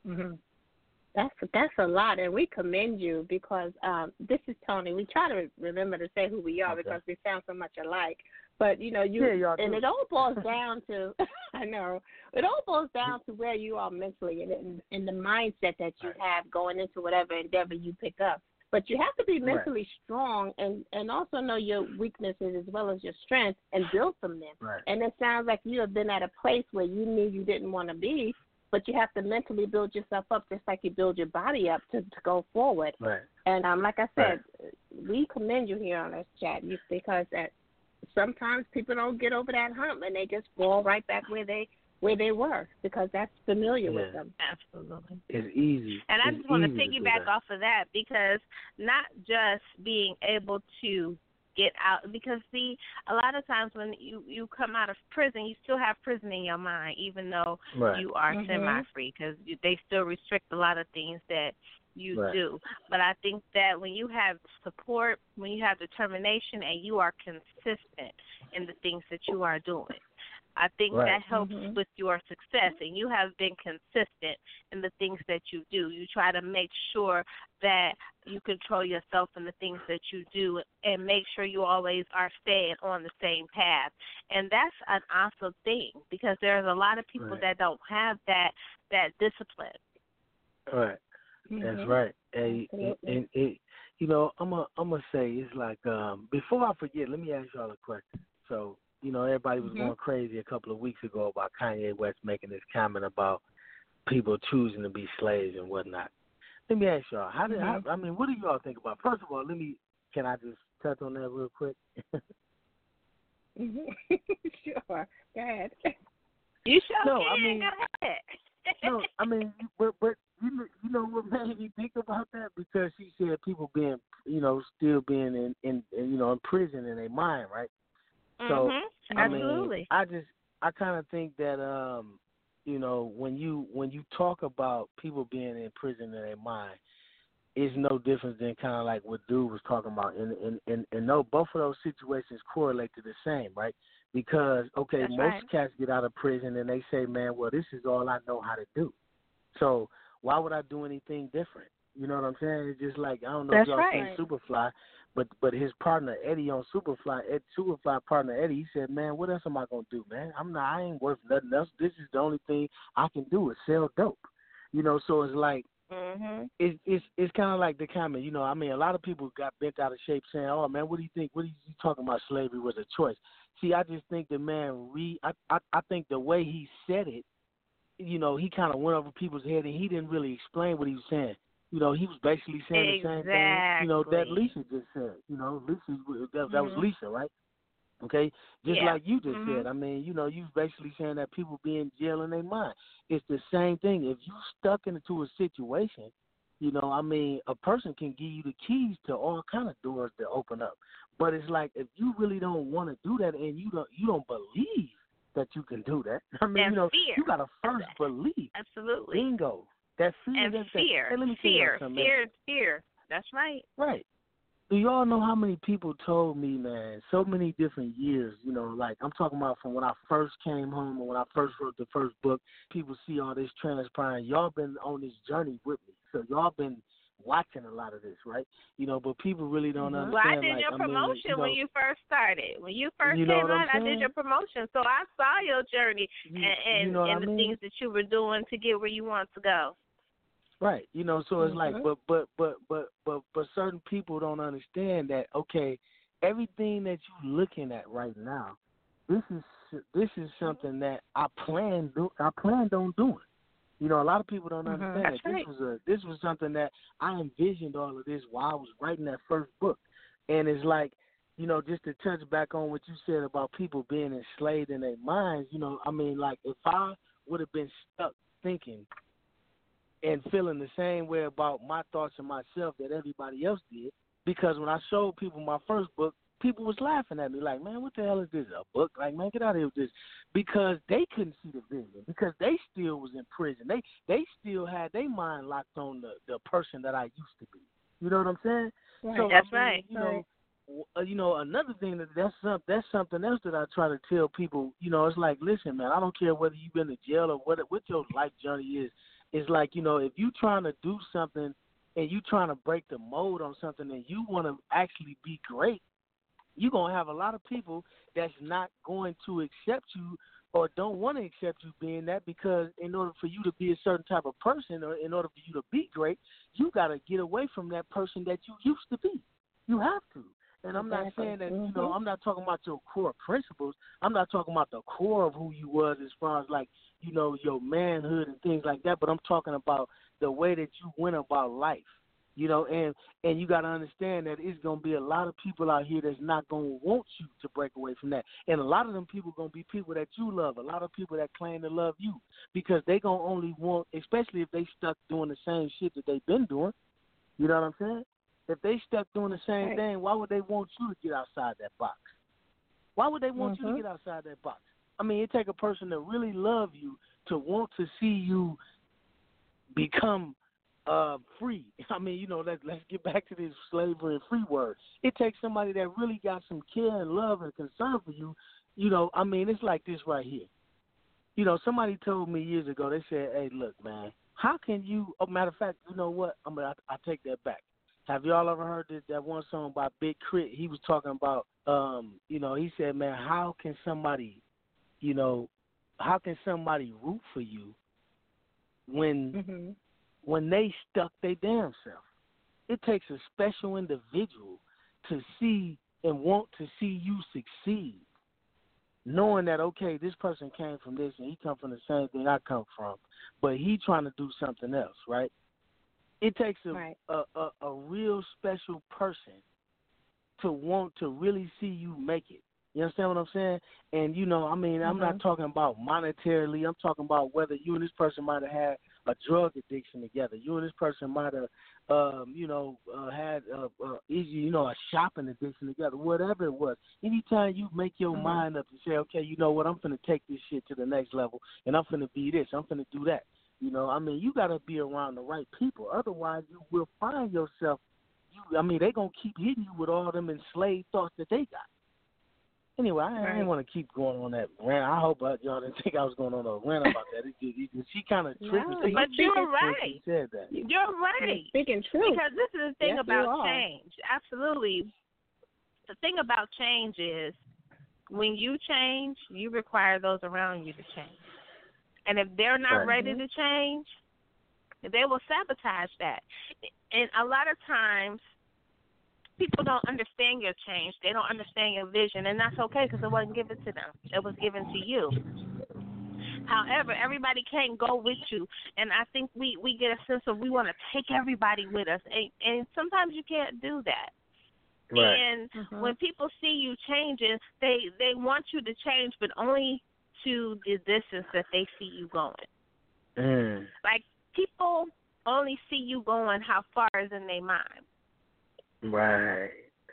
Mhm. That's that's a lot, and we commend you because um, this is Tony. We try to remember to say who we are Okay. because we sound so much alike. But you know, you Yeah, y'all and do. it all boils down to I know it all boils down to where you are mentally and and, and the mindset that you Right. have going into whatever endeavor you pick up. But you have to be Right. mentally strong and and also know your weaknesses as well as your strengths and build from them. Right. And it sounds like you have been at a place where you knew you didn't want to be. But you have to mentally build yourself up just like you build your body up to, to go forward. Right. And um, like I said, Right. we commend you here on this chat because that sometimes people don't get over that hump and they just fall right back where they where they were because that's familiar Yeah. with them. Absolutely. It's easy. And I It's just want to easy do piggyback that. off of that because not just being able to get out, because see, a lot of times when you, you come out of prison, you still have prison in your mind, even though Right. you are Mhm. semi-free, because they still restrict a lot of things that you Right. do. But I think that when you have support, when you have determination, and you are consistent in the things that you are doing, I think Right. that helps Mhm. with your success, and you have been consistent in the things that you do. You try to make sure that you control yourself in the things that you do and make sure you always are staying on the same path. And that's an awesome thing because there's a lot of people Right. that don't have that that discipline. Right. That's Mhm. right. And, and, Absolutely. and it, you know, I'm a, I'm gonna say it's like um, before I forget, let me ask y'all a question. So, you know, everybody was Mhm. going crazy a couple of weeks ago about Kanye West making this comment about people choosing to be slaves and whatnot. Let me ask y'all, how did how, Mhm. I mean, what do y'all think about? First of all, let me can I just touch on that real quick? Mhm. Sure. Go ahead. You sure No, can. I mean- Go ahead. No, I mean, but but you know, you know what made me think about that because she said people being, you know, still being in, in, in you know, in prison in their mind, right? So Mhm. I mean, Absolutely. I just I kind of think that um, you know, when you when you talk about people being in prison in their mind, it's no difference than kind of like what Dude was talking about, and and and, and no, both of those situations correlate to the same, right? Because okay, That's most right. cats get out of prison and they say, man, well, this is all I know how to do. So why would I do anything different? You know what I'm saying? It's just like I don't know That's if y'all right. seen Superfly, but but his partner Eddie on Superfly, Ed, Superfly partner Eddie, he said, man, what else am I gonna do, man? I'm not, I ain't worth nothing else. This is the only thing I can do is sell dope. You know, so it's like Mhm. it's it's it's kind of like the comment. You know, I mean, a lot of people got bent out of shape saying, oh man, what do you think? What are you talking about? Slavery was a choice. See, I just think the man re I I, I think the way he said it, you know, he kind of went over people's head and he didn't really explain what he was saying. You know, he was basically saying the same thing, you know, that Exactly. Lisa just said. You know, Lisa, that, that was Mhm. Lisa, right? Okay? Just Yeah. like you just Mhm. said. I mean, you know, you was basically saying that people be in jail in their mind. It's the same thing. If you stuck into a situation, you know, I mean, a person can give you the keys to all kind of doors to open up. But it's like if you really don't want to do that and you don't you don't believe that you can do that. I mean, And you know, fear. you gotta first believe. Absolutely. Bingo. That fear And is everything. fear. Hey, let me tell you Fear. something. Fear. Fear. That's right. Right. Do y'all know how many people told me, man, so many different years, you know, like I'm talking about from when I first came home or when I first wrote the first book, people see all this transpiring. Y'all been on this journey with me. So y'all been watching a lot of this, right? You know, but people really don't Mhm. understand. Well, I did like, your I promotion mean, you know, when you first started. When you first you know came what I'm on, I did saying? your promotion. So I saw your journey You, and, and, you know what and I the mean? things that you were doing to get where you want to go. Right. You know, so it's like, Mhm. but, but, but, but, but, but certain people don't understand that, okay, everything that you're looking at right now, this is, this is something that I planned, do, I planned on doing. You know, a lot of people don't Mhm. understand That's that this right. was a, this was something that I envisioned all of this while I was writing that first book. And it's like, you know, just to touch back on what you said about people being enslaved in their minds, you know, I mean, like, if I would have been stuck thinking and feeling the same way about my thoughts and myself that everybody else did, because when I showed people my first book, people was laughing at me like, man, what the hell is this, a book? Like, man, get out of here with this. Because they couldn't see the vision, because they still was in prison. They they still had their mind locked on the, the person that I used to be. You know what I'm saying? Right. So, That's I mean, right. you know, w- uh, you know, another thing that that's some, that's something else that I try to tell people. You know, it's like, listen, man, I don't care whether you've been to jail or what what your life journey is It's like, you know, if you trying to do something and you trying to break the mold on something and you want to actually be great, you're going to have a lot of people that's not going to accept you or don't want to accept you being that, because in order for you to be a certain type of person or in order for you to be great, you got to get away from that person that you used to be. You have to. And I'm Exactly. not saying that, mm-hmm. you know, I'm not talking about your core principles. I'm not talking about the core of who you was as far as, like, you know, your manhood and things like that, but I'm talking about the way that you went about life. You know, and, and you got to understand that it's going to be a lot of people out here that's not going to want you to break away from that. And a lot of them people going to be people that you love, a lot of people that claim to love you, because they going to only want, especially if they stuck doing the same shit that they've been doing. You know what I'm saying? If they stuck doing the same right. thing, why would they want you to get outside that box? Why would they want mm-hmm. you to get outside that box? I mean, it take a person to really love you to want to see you become Uh, free. I mean, you know, let, let's get back to this slavery and free word. It takes somebody that really got some care and love and concern for you. You know, I mean, it's like this right here. You know, somebody told me years ago, they said, hey, look, man, how can you, oh, matter of fact, you know what, I mean, I, I take that back. Have y'all ever heard that, that one song by Big Crit? He was talking about, um, you know, he said, man, how can somebody, you know, how can somebody root for you when mm-hmm. when they stuck their damn self? It takes a special individual to see and want to see you succeed, knowing that, okay, this person came from this and he come from the same thing I come from, but he trying to do something else, right? It takes a, right. a, a, a real special person to want to really see you make it. You understand what I'm saying? And, you know, I mean, I'm mm-hmm. not talking about monetarily. I'm talking about whether you and this person might have had a drug addiction together. You and this person might have, um, you know, uh, had, uh, uh, easy, you know, a shopping addiction together, whatever it was. Anytime you make your mm-hmm. mind up to say, okay, you know what, I'm finna take this shit to the next level, and I'm finna be this, I'm finna do that. You know, I mean, you got to be around the right people. Otherwise, you will find yourself, you, I mean, they going to keep hitting you with all them enslaved thoughts that they got. Anyway, I, right. I didn't want to keep going on that rant. I hope uh, y'all didn't think I was going on a rant about that. It, it, it, she kind of tricked no, me. But you're right. She said that. You're right. You're speaking true. Because this is the thing yes, about change. Absolutely. The thing about change is when you change, you require those around you to change. And if they're not right. ready to change, they will sabotage that. And a lot of times, people don't understand your change. They don't understand your vision, and that's okay because it wasn't given to them. It was given to you. However, everybody can't go with you, and I think we, we get a sense of we want to take everybody with us, and, and sometimes you can't do that. Right. And mm-hmm. when people see you changing, they, they want you to change, but only to the distance that they see you going. Mm. Like, people only see you going how far is in their mind. Right.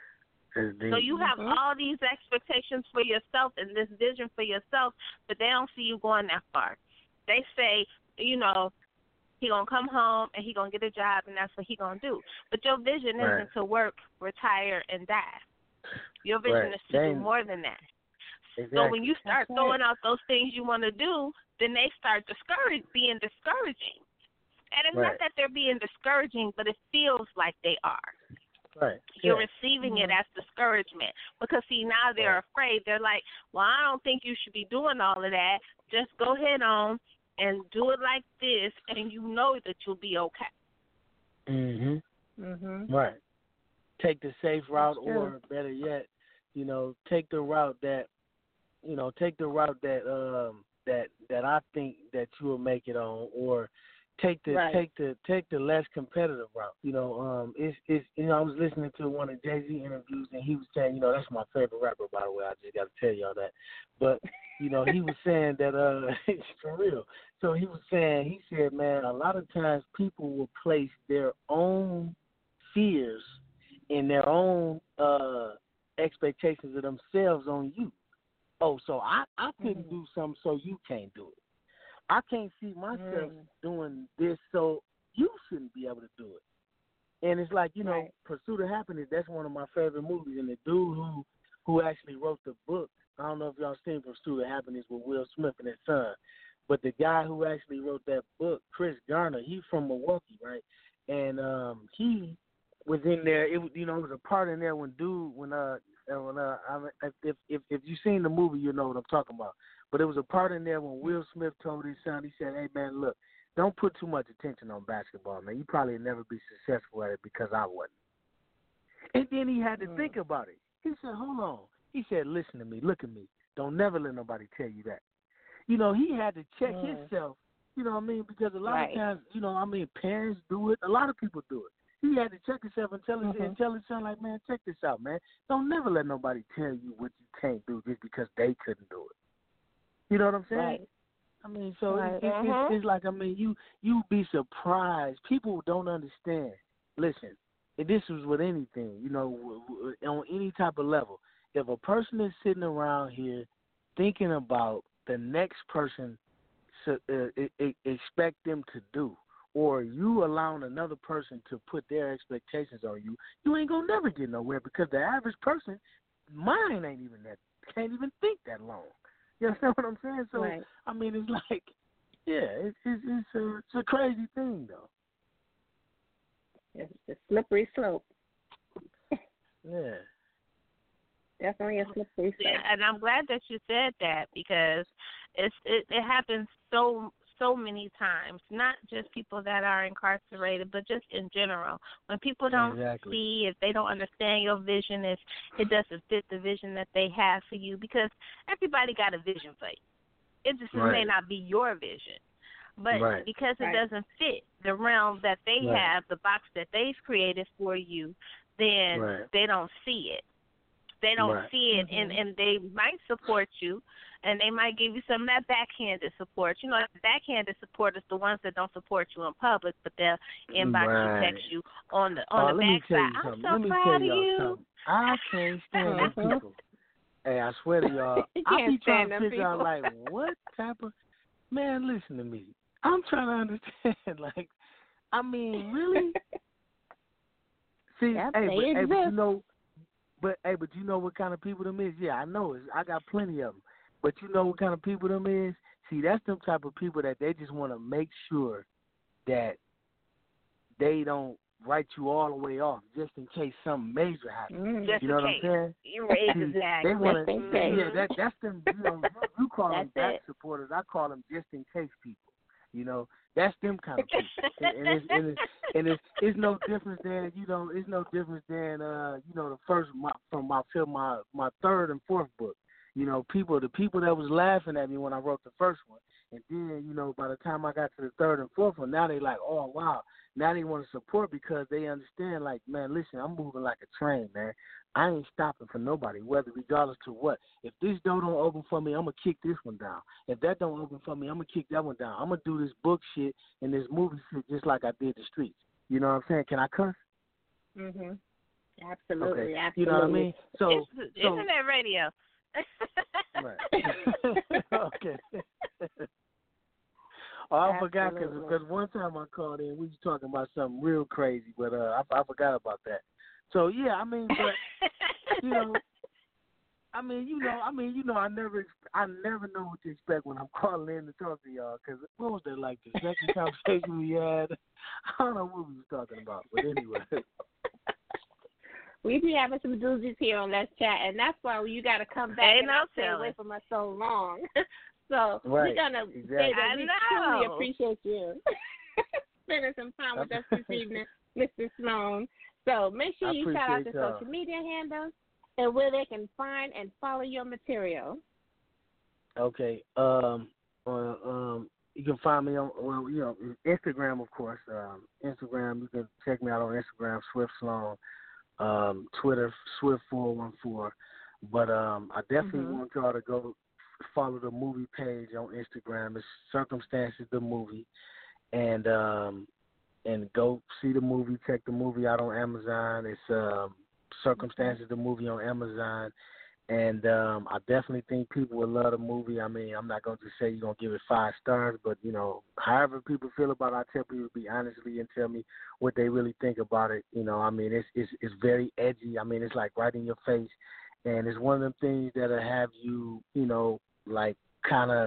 So you have mm-hmm. all these expectations for yourself and this vision for yourself, but they don't see you going that far. They say, you know, he going to come home and he going to get a job and that's what he going to do. But your vision right. isn't to work, retire, and die. Your vision right. is to Dang. do more than that. Exactly. So when you start That's throwing right. out those things you want to do, then they start discourage, being discouraging. And it's right. not that they're being discouraging, but it feels like they are. Right. You're yeah. receiving mm-hmm. it as discouragement because, see, now they're right. afraid. They're like, well, I don't think you should be doing all of that. Just go ahead on and do it like this, and you know that you'll be okay. Mm-hmm. Mm-hmm. Right. Take the safe route, That's true. or better yet, you know, take the route that, you know, take the route that um that that I think that you will make it on, or take the right. take the take the less competitive route. You know, um, it's it's you know I was listening to one of Jay-Z interviews and he was saying, you know, that's my favorite rapper, by the way. I just got to tell y'all that. But you know, he was saying that uh, it's for real. So he was saying, he said, man, a lot of times people will place their own fears and their own uh expectations of themselves on you. Oh, so I, I couldn't mm. do something, so you can't do it. I can't see myself mm. doing this, so you shouldn't be able to do it. And it's like, you know, right. Pursuit of Happiness, that's one of my favorite movies. And the dude who, who actually wrote the book, I don't know if y'all seen Pursuit of Happiness with Will Smith and his son. But the guy who actually wrote that book, Chris Garner, he's from Milwaukee, right? And um, he was in there. It was, you know, it was a part in there when dude, when uh, when uh, I mean, if if if you've seen the movie, you know what I'm talking about. But it was a part in there when Will Smith told his son, he said, "Hey man, look, don't put too much attention on basketball, man. You probably never be successful at it because I wasn't." And then he had to mm. think about it. He said, "Hold on." He said, "Listen to me, look at me. Don't never let nobody tell you that." You know, he had to check mm. himself. You know what I mean? Because a lot right. of times, you know, I mean, parents do it. A lot of people do it. He had to check himself and tell his, mm-hmm. and tell his son, like, man, check this out, man. Don't never let nobody tell you what you can't do just because they couldn't do it. You know what I'm saying? Right. I mean, so right. it, it, uh-huh. it's, it's like, I mean, you you be surprised. People don't understand. Listen, this was with anything, you know, on any type of level. If a person is sitting around here thinking about the next person so, uh, expect them to do, or you allowing another person to put their expectations on you, you ain't gonna never get nowhere because the average person, mind ain't even that, can't even think that long. You understand what I'm saying? So right. I mean, it's like, yeah, it's it's, it's a it's a crazy thing though. It's a slippery slope. Yeah. Definitely a slippery slope. Yeah, and I'm glad that you said that because it's it, it happens so so many times. Not just people that are incarcerated, but just in general. When people don't exactly. see, if they don't understand your vision, if it doesn't fit the vision that they have for you, because everybody got a vision for you. It just right. may not be your vision. But right. because it right. doesn't fit the realm that they right. have, the box that they've created for you, then right. they don't see it. They don't right. see it, mm-hmm. and, and they might support you, and they might give you some of that backhanded support. You know, that backhanded support is the ones that don't support you in public, but they'll inbox right. you, text you on the on oh, the let me tell backside. you I'm something. so let me proud tell of y'all you. something. I can't stand them Mm-hmm. people. Hey, I swear to y'all, You I can't be trying stand to them figure out, people. like, what type of, man, listen to me. I'm trying to understand, like, I mean, really? See, Yep, hey, they but, hey, but you exist. know, but hey, but you know what kind of people them is? Yeah, I know. It's, I got plenty of them. But you know what kind of people them is? See, that's them type of people that they just want to make sure that they don't write you all the way off just in case something major happens. Mm, Just you know in what case. I'm saying? You're right, exactly. They want to, Mm-hmm. yeah, that, that's them, you know, you, you call them That's back it. supporters. I call them just in case people. You know, that's them kind of people. and, and, it's, and, it's, and it's, it's no difference than, you know, it's no difference than, uh, you know, the first, my, from my film, my, my third and fourth book. You know, people, the people that was laughing at me when I wrote the first one. And then, you know, by the time I got to the third and fourth one, now they like, oh, wow. Now they want to support because they understand, like, man, listen, I'm moving like a train, man. I ain't stopping for nobody, whether regardless to what. If this door don't open for me, I'm going to kick this one down. If that don't open for me, I'm going to kick that one down. I'm going to do this book shit and this movie shit just like I did the streets. You know what I'm saying? Can I cuss? Mhm. Absolutely. Okay. Absolutely. You know what I mean? So, It's, so internet radio. right. Okay. Oh, I forgot Absolutely. because one time I called in, we was talking about something real crazy, but uh, I, I forgot about that. So yeah, I mean, but you know, I mean, you know, I mean, you know, I never, I never know what to expect when I'm calling in to talk to y'all. Because what was that like? The second conversation we had, I don't know what we was talking about, but anyway. We be having some doozies here on Let's Chat, and that's why you got to come back Ain't and no not stay telling. away from us so long. So Right, we're going to exactly. say that I we know. truly appreciate you spending some time with us this evening, Mister Sloan. So make sure I you shout out the appreciate y'all. social media handles and where they can find and follow your material. Okay. Um. Uh, um. You can find me on, well, you know, Instagram, of course. Um, Instagram. You can check me out on Instagram, Swift Sloan. Um, Twitter, Swift four one four. But um, I definitely Mm-hmm. want y'all to go follow the movie page on Instagram. It's Circumstances the Movie, and um, and go see the movie. Check the movie out on Amazon. It's um, Circumstances the Movie on Amazon, and um, I definitely think people will love the movie. I mean, I'm not going to just say you're going to give it five stars, but you know, however people feel about it, I tell people to be honestly and tell me what they really think about it. You know, I mean, it's it's it's very edgy. I mean, it's like right in your face. And it's one of them things that'll have you, you know, like kind of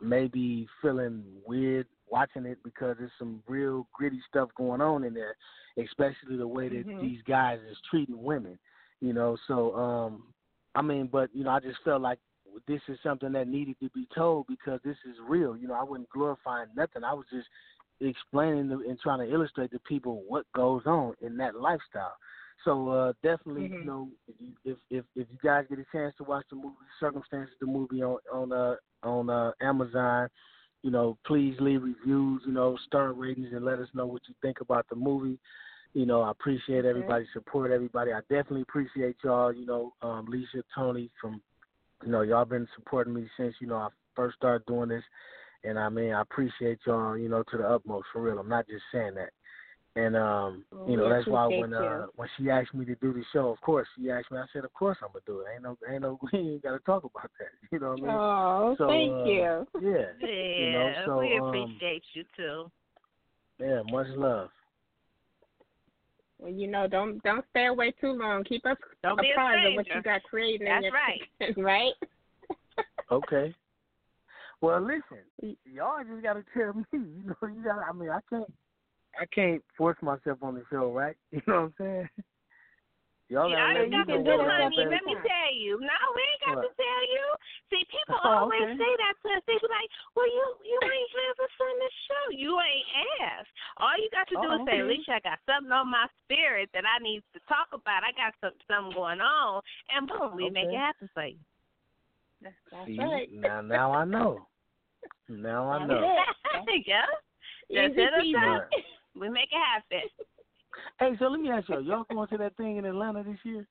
maybe feeling weird watching it because there's some real gritty stuff going on in there, especially the way that Mhm. these guys is treating women, you know. So, um, I mean, but, you know, I just felt like this is something that needed to be told because this is real. You know, I wasn't glorifying nothing. I was just explaining and trying to illustrate to people what goes on in that lifestyle. So uh, definitely, Mhm. you know, if, you, if if if you guys get a chance to watch the movie Circumstances, the movie on on uh, on uh, Amazon, you know, please leave reviews, you know, star ratings, and let us know what you think about the movie. You know, I appreciate everybody's support. Everybody, I definitely appreciate y'all. You know, um, Lisa, Tony, from you know, y'all been supporting me since you know I first started doing this, and I mean, I appreciate y'all. You know, to the utmost, for real. I'm not just saying that. And um, Well, you know, we that's why appreciate when uh, you. when she asked me to do the show, of course she asked me. I said, of course I'm gonna do it. Ain't no, ain't no, we ain't got to talk about that. You know what I mean? Oh, so, thank uh, you. Yeah. Yeah, You know, so we um, appreciate you too. yeah, much love. Well, you know, don't don't stay away too long. Keep us Don't be a apprised of what stranger. you got created. in That's your right. right? Okay. Well, listen, y'all just gotta tell me. You know, you got. I mean, I can't. I can't force myself on the show, right? You know what I'm saying? Y'all You gotta all let you me got know to do, what I'm honey, better let me for. tell you. No, we ain't got What? to tell you. See, people Oh, always okay. say that to us. They be like, well, you you ain't have us on the show. You ain't asked. All you got to do Oh, is say, okay. Alicia, I got something on my spirit that I need to talk about. I got some, something going on. And boom, we make Okay. it happen for you. That's See, right. now, now I know. Now I know. yeah. Just Easy hit us peasy. up. We make it happen. Hey, so let me ask y'all, y'all going to that thing in Atlanta this year?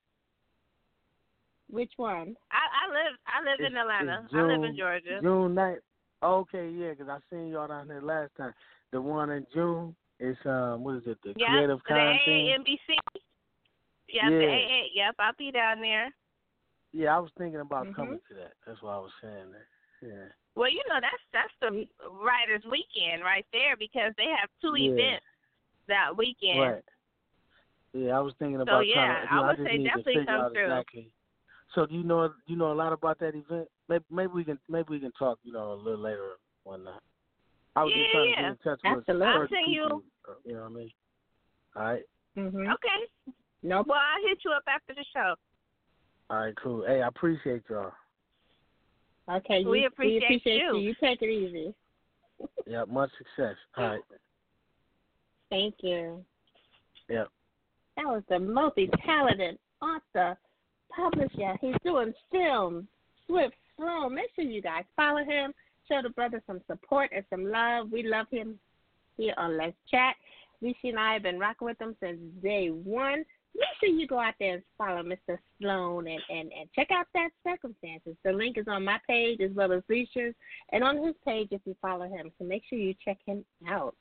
Which one? I, I live I live It's- in Atlanta. it's I live in June- Georgia. June ninth. Okay, yeah, because I seen y'all down there last time. The one in June is, um, what is it, the Yeah, Creative the Con thing? A A N B C. Yep, Yeah. the A A. Yep, I'll be down there. Yeah, I was thinking about Mhm. coming to that. That's why I was saying that. Yeah. Well, you know that's that's the writers' weekend right there because they have two Yeah. events that weekend. Right. Yeah, I was thinking about yeah, trying to, you I know, would just say need to definitely figure come out through. exactly. So do you know do you know a lot about that event? Maybe maybe we can maybe we can talk, you know, a little later one night. I was Yeah, just trying yeah. to get in touch Absolutely. with I'll certain send you- people. uh, You know what I mean? All right. Mhm. Okay. Nope. Well, I'll hit you up after the show. All right, cool. Hey, I appreciate y'all. Okay. You, We appreciate we appreciate you. you. You take it easy. Yeah, much success. All right. Thank you. Yep. That was the multi-talented author, publisher. He's doing film, Swift Slow. Make sure you guys follow him. Show the brother some support and some love. We love him here on Let's Chat. Lucy and I have been rocking with him since day one. Make sure you go out there and follow Mister Sloan and, and, and check out that Circumstances. The link is on my page as well as Lucia's and on his page if you follow him. So make sure you check him out.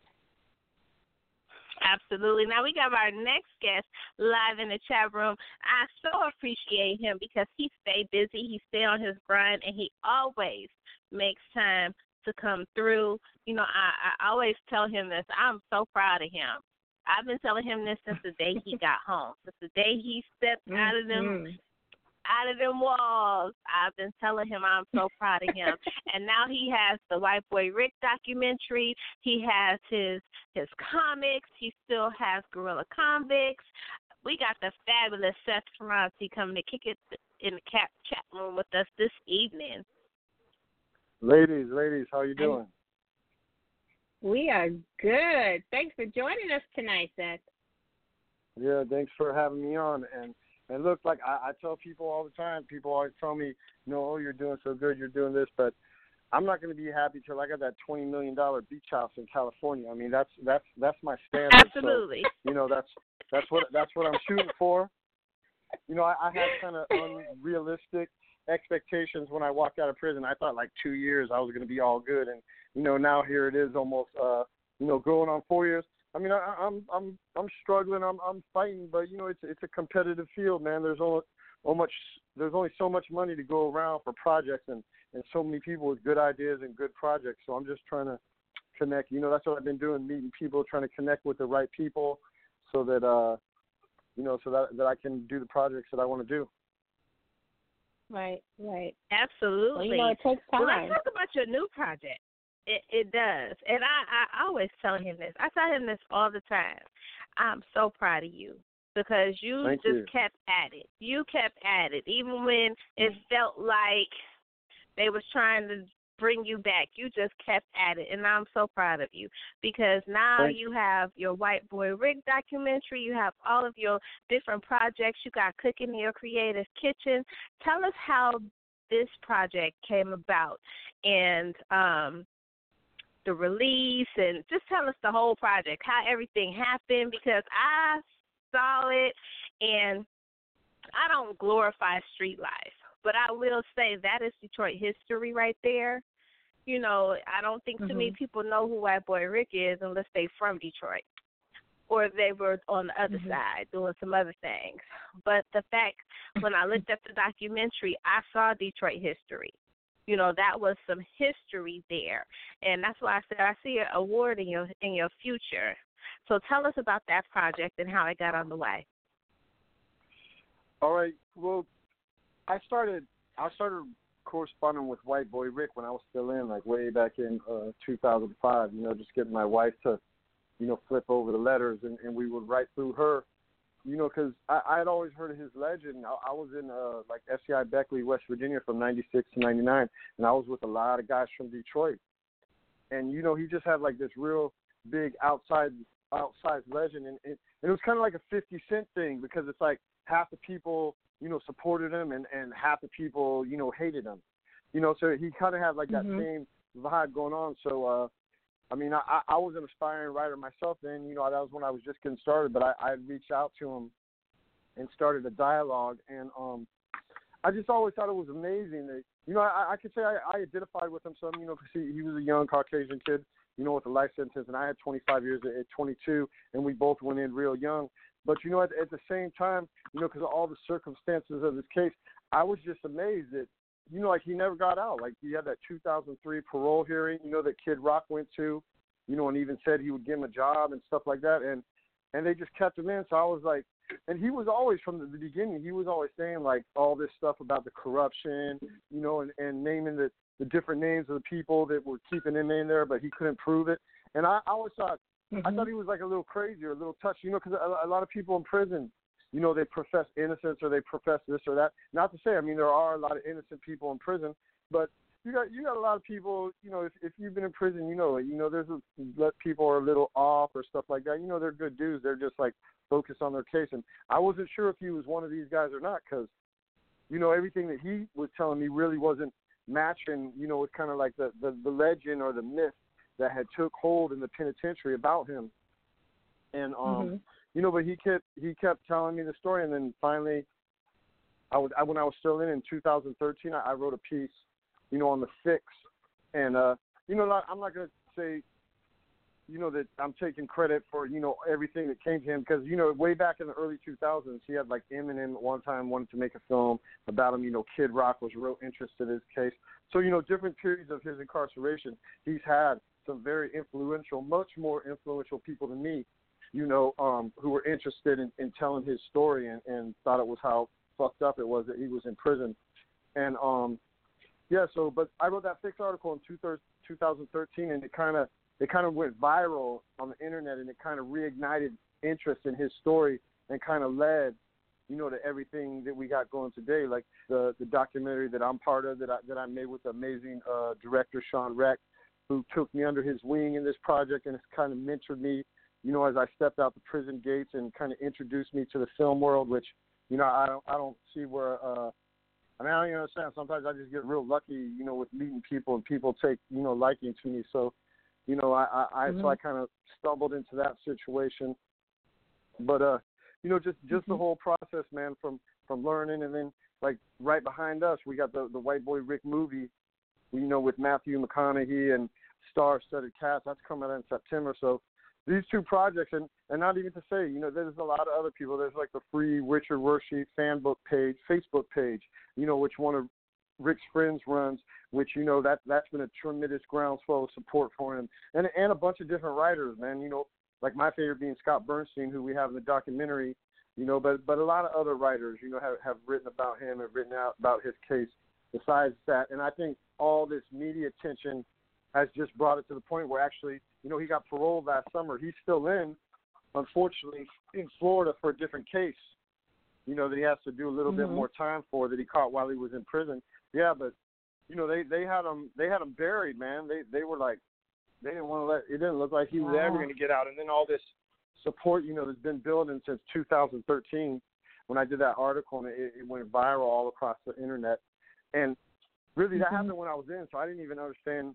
Absolutely. Now we got our next guest live in the chat room. I so appreciate him because he stay busy, he stay on his grind, and he always makes time to come through. You know, I, I always tell him this. I'm so proud of him. I've been telling him this since the day he got home, since the day he stepped mm-hmm. out of them out of them walls. I've been telling him I'm so proud of him. And now he has the White Boy Rick documentary. He has his his comics. He still has Guerrilla Convicts. We got the fabulous Seth Ferranti coming to kick it in the cat chat room with us this evening. Ladies, ladies, how you doing? We are good. Thanks for joining us tonight, Seth. Yeah, thanks for having me on. And And look, like I, I tell people all the time, people always tell me, you know, oh, you're doing so good, you're doing this, but I'm not going to be happy till I got that twenty million dollars beach house in California. I mean, that's that's that's my standard. Absolutely. So, you know, that's that's what that's what I'm shooting for. You know, I, I had kind of unrealistic expectations when I walked out of prison. I thought like two years I was going to be all good, and you know, now here it is, almost, uh, you know, going on four years. I mean, I, I'm I'm I'm struggling. I'm I'm fighting, but you know, it's it's a competitive field, man. There's only so much. There's only so much money to go around for projects, and, and so many people with good ideas and good projects. So I'm just trying to connect. You know, that's what I've been doing, meeting people, trying to connect with the right people, so that uh, you know, so that that I can do the projects that I want to do. Right, right. Absolutely. Well, you know, it takes time. Well, let's talk about your new project. It it does. And I, I always tell him this. I tell him this all the time. I'm so proud of you because you Thank just you. kept at it. You kept at it. Even when it felt like they was trying to bring you back, you just kept at it. And I'm so proud of you because now Thank you have your White Boy Rick documentary. You have all of your different projects. You got Cooking in Your Creative Kitchen. Tell us how this project came about and um, the release, and just tell us the whole project, how everything happened, because I saw it, and I don't glorify street life, but I will say that is Detroit history right there. You know, I don't think mm-hmm. too many people know who White Boy Rick is unless they're from Detroit or they were on the other mm-hmm. side doing some other things. But the fact, when I looked at the documentary, I saw Detroit history. You know, that was some history there. And that's why I said I see an award in your in your future. So tell us about that project and how it got on the way. All right. Well, I started I started corresponding with White Boy Rick when I was still in, like way back in uh, two thousand five, you know, just getting my wife to, you know, flip over the letters, and, and we would write through her. You know, because I had always heard of his legend. I, I was in, uh, like, S C I Beckley, West Virginia from ninety-six to ninety-nine, and I was with a lot of guys from Detroit. And, you know, he just had, like, this real big outside outside legend. And, and it was kind of like a fifty cent thing because it's like half the people, you know, supported him and, and half the people, you know, hated him. You know, so he kind of had, like, that mm-hmm. same vibe going on. So, uh, I mean, I, I was an aspiring writer myself then. You know, that was when I was just getting started. But I, I reached out to him and started a dialogue. And um, I just always thought it was amazing that, you know, I, I could say I, I identified with him some, you know, because he, he was a young Caucasian kid, you know, with a life sentence. And I had twenty-five years at, at twenty-two, and we both went in real young. But, you know, at, at the same time, you know, because of all the circumstances of his case, I was just amazed that, you know, like he never got out. Like he had that two thousand three parole hearing, you know, that Kid Rock went to, you know, and even said he would give him a job and stuff like that. And, and they just kept him in. So I was like, and he was always from the beginning, he was always saying like all this stuff about the corruption, you know, and, and naming the, the different names of the people that were keeping him in there, but he couldn't prove it. And I, I always thought, mm-hmm. I thought he was like a little crazy or a little touchy, you know, because a, a lot of people in prison, you know, they profess innocence or they profess this or that. Not to say, I mean, there are a lot of innocent people in prison, but you got you got a lot of people, you know, if, if you've been in prison, you know it. You know, there's a, let people are a little off or stuff like that. You know, they're good dudes. They're just, like, focused on their case. And I wasn't sure if he was one of these guys or not because, you know, everything that he was telling me really wasn't matching, you know, with kind of like the, the, the legend or the myth that had took hold in the penitentiary about him. And, um, mm-hmm. you know, but he kept he kept telling me the story, and then finally, I would I, when I was still in in two thousand thirteen, I, I wrote a piece, you know, on the fix, and uh, you know, I'm not gonna say, you know, that I'm taking credit for, you know, everything that came to him because, you know, way back in the early two thousands, he had like Eminem at one time wanted to make a film about him. You know, Kid Rock was real interested in his case. So, you know, different periods of his incarceration, he's had some very influential, much more influential people than me, you know, um, who were interested in, in telling his story and, and thought it was how fucked up it was that he was in prison. And, um, yeah, so, but I wrote that fix article in two thousand thirteen, and it kind of it kind of went viral on the internet, and it kind of reignited interest in his story and kind of led, you know, to everything that we got going today, like the, the documentary that I'm part of that I, that I made with the amazing uh, director, Sean Reck, who took me under his wing in this project and has kind of mentored me, you know, as I stepped out the prison gates and kind of introduced me to the film world, which, you know, I don't I don't see where, uh, I mean, I don't even understand. Sometimes I just get real lucky, you know, with meeting people and people take, you know, liking to me. So, you know, I, I, I mm-hmm. so I kind of stumbled into that situation. But, uh, you know, just, just mm-hmm. the whole process, man, from, from learning, and then, like, right behind us, we got the, the White Boy Rick movie, you know, with Matthew McConaughey and star-studded cast. That's coming out in September. So these two projects, and, and not even to say, you know, there's a lot of other people. There's like the free Richard Worksheet fan book page, Facebook page, you know, which one of Rick's friends runs, which, you know, that, that's been a tremendous groundswell of support for him. And, and a bunch of different writers, man, you know, like my favorite being Scott Bernstein, who we have in the documentary, You know, but but a lot of other writers, you know, have have written about him, have written out about his case. Besides that, and I think all this media attention has just brought it to the point where actually, you know, he got paroled last summer. He's still in, unfortunately, in Florida for a different case. You know, that he has to do a little mm-hmm. bit more time for that he caught while he was in prison. Yeah, but you know, they, they had him they had him buried, man. They they were like they didn't want to let it didn't look like he was wow. ever going to get out. And then all this support, you know, that's been building since two thousand thirteen when I did that article and it, it went viral all across the internet. And really, that mm-hmm. happened when I was in, so I didn't even understand.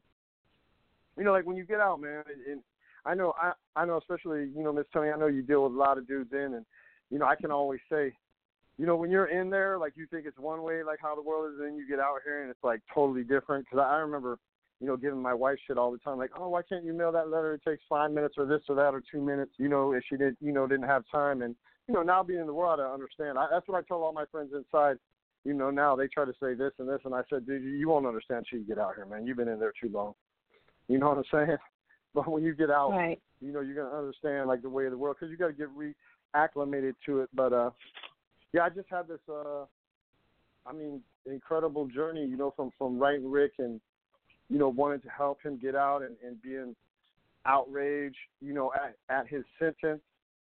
You know, like when you get out, man. And, and I know, I I know, especially you know, Miss Tony. I know you deal with a lot of dudes in, and you know, I can always say, you know, when you're in there, like you think it's one way, like how the world is, and then you get out here and it's like totally different. Because I, I remember, you know, giving my wife shit all the time, like, oh, why can't you mail that letter? It takes five minutes or this or that or two minutes. You know, if she did, you know, didn't have time, and you know, now being in the world, I understand. I, that's what I tell all my friends inside. You know, now they try to say this and this, and I said, dude, you won't understand till you get out here, man. You've been in there too long. You know what I'm saying? But when you get out, right. you know, you're going to understand, like, the way of the world, because you got to get reacclimated to it. But, uh, yeah, I just had this, uh, I mean, incredible journey, you know, from, from writing Rick and, you know, wanting to help him get out and, and being outraged, you know, at, at his sentence.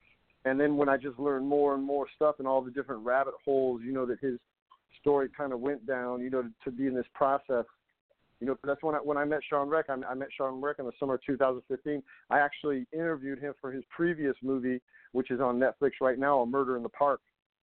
And then when I just learned more and more stuff and all the different rabbit holes, you know, that his story kind of went down, you know, to, to be in this process. You know, that's when I, when I met Sean Reck. I, I met Sean Reck in the summer of two thousand fifteen. I actually interviewed him for his previous movie, which is on Netflix right now, A Murder in the Park,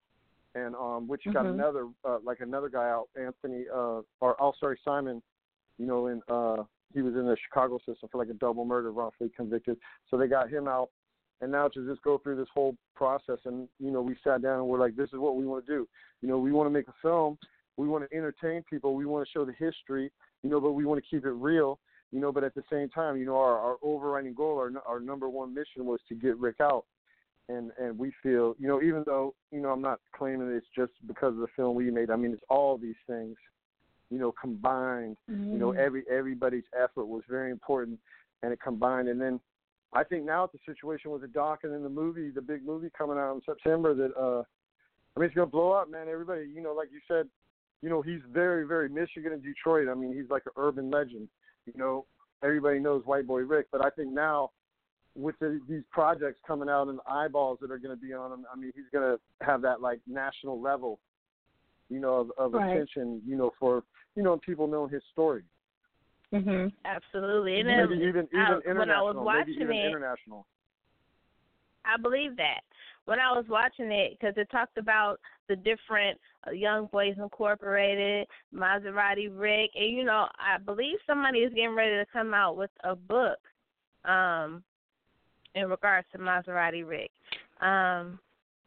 and um, which mm-hmm. got another, uh, like another guy out, Anthony, uh, or, oh, sorry, Simon, you know, in, uh, he was in the Chicago system for like a double murder, wrongfully convicted. So they got him out. And now to just go through this whole process, and, you know, we sat down and we're like, this is what we want to do. You know, we want to make a film. We want to entertain people. We want to show the history, you know, but we want to keep it real, you know, but at the same time, you know, our, our overriding goal, our, our number one mission was to get Rick out. And, and we feel, you know, even though, you know, I'm not claiming it's just because of the film we made. I mean, it's all these things, you know, combined. Mm-hmm. You know, every everybody's effort was very important, and it combined. And then I think now it's the situation with the doc and then the movie, the big movie coming out in September that, uh, I mean, it's going to blow up, man. Everybody, you know, like you said, you know, he's very, very Michigan and Detroit. I mean, he's like an urban legend. You know, everybody knows White Boy Rick. But I think now with the, these projects coming out and the eyeballs that are going to be on him, I mean, he's going to have that, like, national level, you know, of, of right. attention, you know, for, you know, people knowing his story. Mm-hmm. Absolutely. And maybe then, even, even I, international. when I was watching maybe even it, international. I believe that. When I was watching it, because it talked about the different uh, Young Boys Incorporated, Maserati Rick, and, you know, I believe somebody is getting ready to come out with a book um, in regards to Maserati Rick. Um,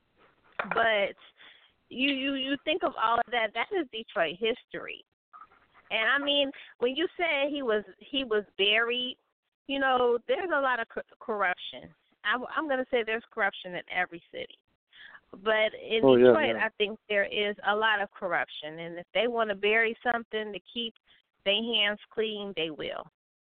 but you, you, you think of all of that, that is Detroit history. And, I mean, when you say he was he was buried, you know, there's a lot of co- corruption. I, I'm going to say there's corruption in every city. But in oh, Detroit, yeah, yeah. I think there is a lot of corruption. And if they want to bury something to keep their hands clean, they will.